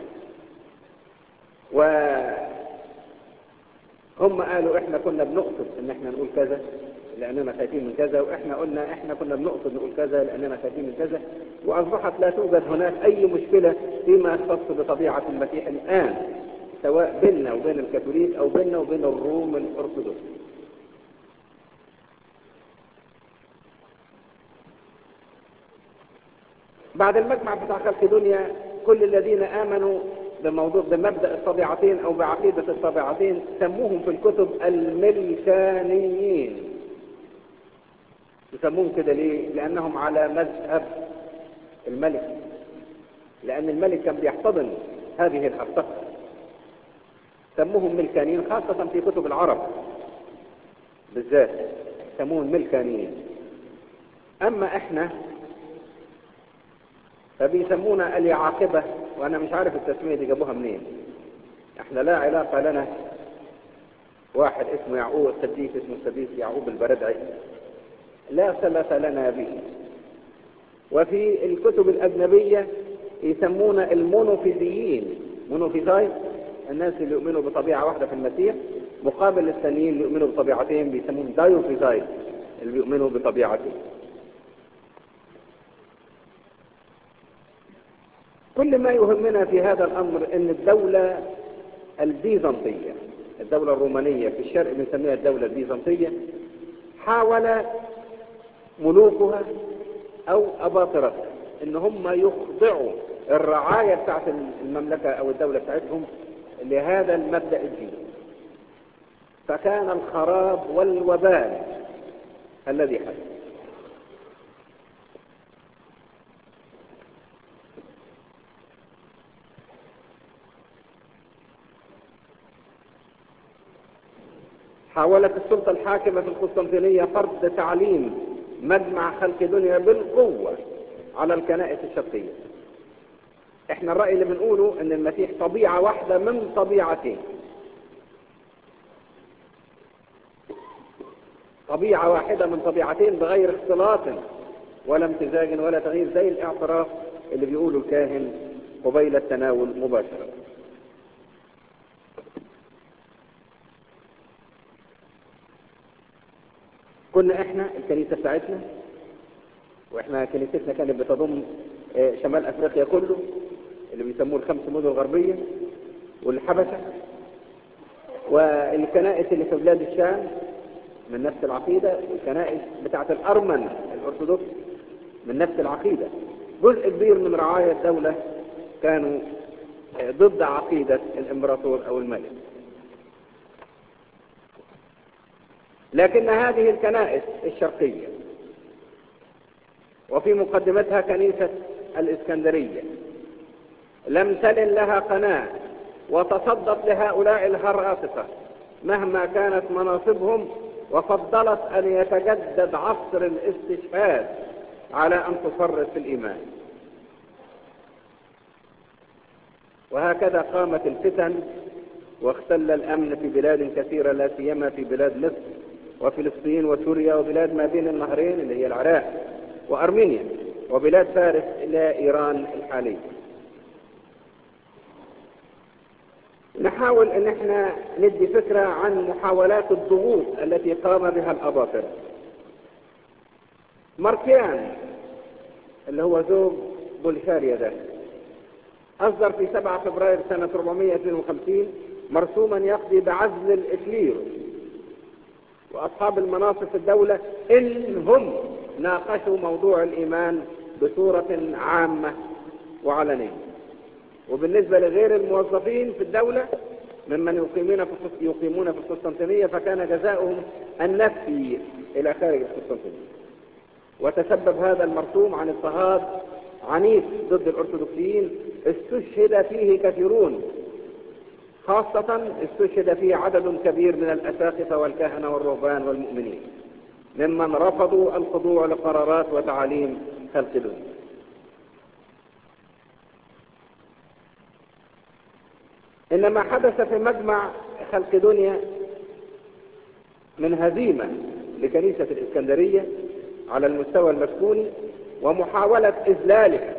وهم قالوا احنا كنا بنقصد ان احنا نقول كذا لاننا خايفين من كذا، واحنا قلنا احنا كنا بنقصد نقول كذا لاننا خايفين من كذا، واصبحت لا توجد هناك اي مشكلة فيما يختص بطبيعة المسيح الان، سواء بيننا وبين الكاثوليك او بيننا وبين الروم الارثوذكس. بعد المجمع بتاع خلق دنيا كل الذين امنوا بمبدأ الطبيعتين او بعقيدة الطبيعتين سموهم في الكتب الملكانيين. يسموهم كده ليه؟ لانهم على مذهب الملك، لان الملك كان بيحتضن هذه الهرطقة. سموهم ملكانيين، خاصة في كتب العرب بالذات سموهم ملكانيين. أما إحنا فبيسمونا اليعاقبة، وأنا مش عارف التسمية دي جابوها منين. إحنا لا علاقة لنا واحد اسمه يعقوب القديس، اسمه القديس يعقوب البردعي، لا صلة لنا به. وفي الكتب الأجنبية يسمونا المونوفيزيين، مونوفيزاي، الناس اللي يؤمنوا بطبيعة واحدة في المسيح، مقابل الثانيين اللي يؤمنوا بطبيعتين بيسموهم دايوفيزاي، اللي بيؤمنوا بطبيعتين. كل ما يهمنا في هذا الأمر أن الدولة البيزنطية، الدولة الرومانية في الشرق بنسميها الدولة البيزنطية، حاول ملوكها أو أباطرتها إن هم يخضعوا الرعاية بتاعت المملكة أو الدولة بتاعتهم لهذا المبدأ الديني، فكان الخراب والوبال الذي حدث. حاولت السلطة الحاكمة في القسطنطينية فرض تعليم مجمع خلقدونيا بالقوة على الكنائس الشرقية. احنا الرأي اللي بنقوله ان المسيح طبيعة واحدة من طبيعتين، طبيعة واحدة من طبيعتين بغير اختلاط ولا امتزاج ولا تغيير، زي الاعتراف اللي بيقوله الكاهن قبيل التناول مباشرة. كنا احنا الكنيسة بتاعتنا، واحنا كنيستنا كانت بتضم شمال افريقيا كله اللي بيسموه الخمس مدن الغربية والحبشة، والكنائس اللي في بلاد الشام من نفس العقيدة، والكنائس بتاعت الأرمن الأرثوذكس من نفس العقيدة. جزء كبير من رعايا الدولة كانوا ضد عقيدة الإمبراطور أو الملك. لكن هذه الكنائس الشرقية وفي مقدمتها كنيسة الإسكندرية لم تلن لها قناة وتصدت لهؤلاء الهراطقة مهما كانت مناصبهم، وفضلت أن يتجدد عصر الاستشهاد على أن تفرط في الإيمان. وهكذا قامت الفتن واختل الأمن في بلاد كثيرة، لا سيما في بلاد مصر وفلسطين وسوريا وبلاد ما بين النهرين اللي هي العراق وأرمينيا وبلاد فارس إلى إيران الحالية. نحاول ان احنا ندي فكرة عن محاولات الضغوط التي قام بها الأباطرة. ماركيان اللي هو زوج بولشاريا ده أصدر في 7 فبراير سنة 452 مرسوما يقضي بعزل الإكلير وأصحاب المناصب في الدولة إن هم ناقشوا موضوع الإيمان بصورة عامة وعلنية. وبالنسبة لغير الموظفين في الدولة ممن يقيمون في القسطنطينية فكان جزاؤهم النفي إلى خارج القسطنطينية. وتسبب هذا المرسوم عن اضطهاد عنيف ضد الأرثوذكسيين استشهد فيه كثيرون، خاصة استشهد فيه عدد كبير من الأساقفة والكهنة والرهبان والمؤمنين ممن رفضوا الخضوع لقرارات وتعاليم خلقدونيا. إنما حدث في مجمع خلقدونيا من هزيمة لكنيسة الإسكندرية على المستوى المسكوني ومحاولة إذلاله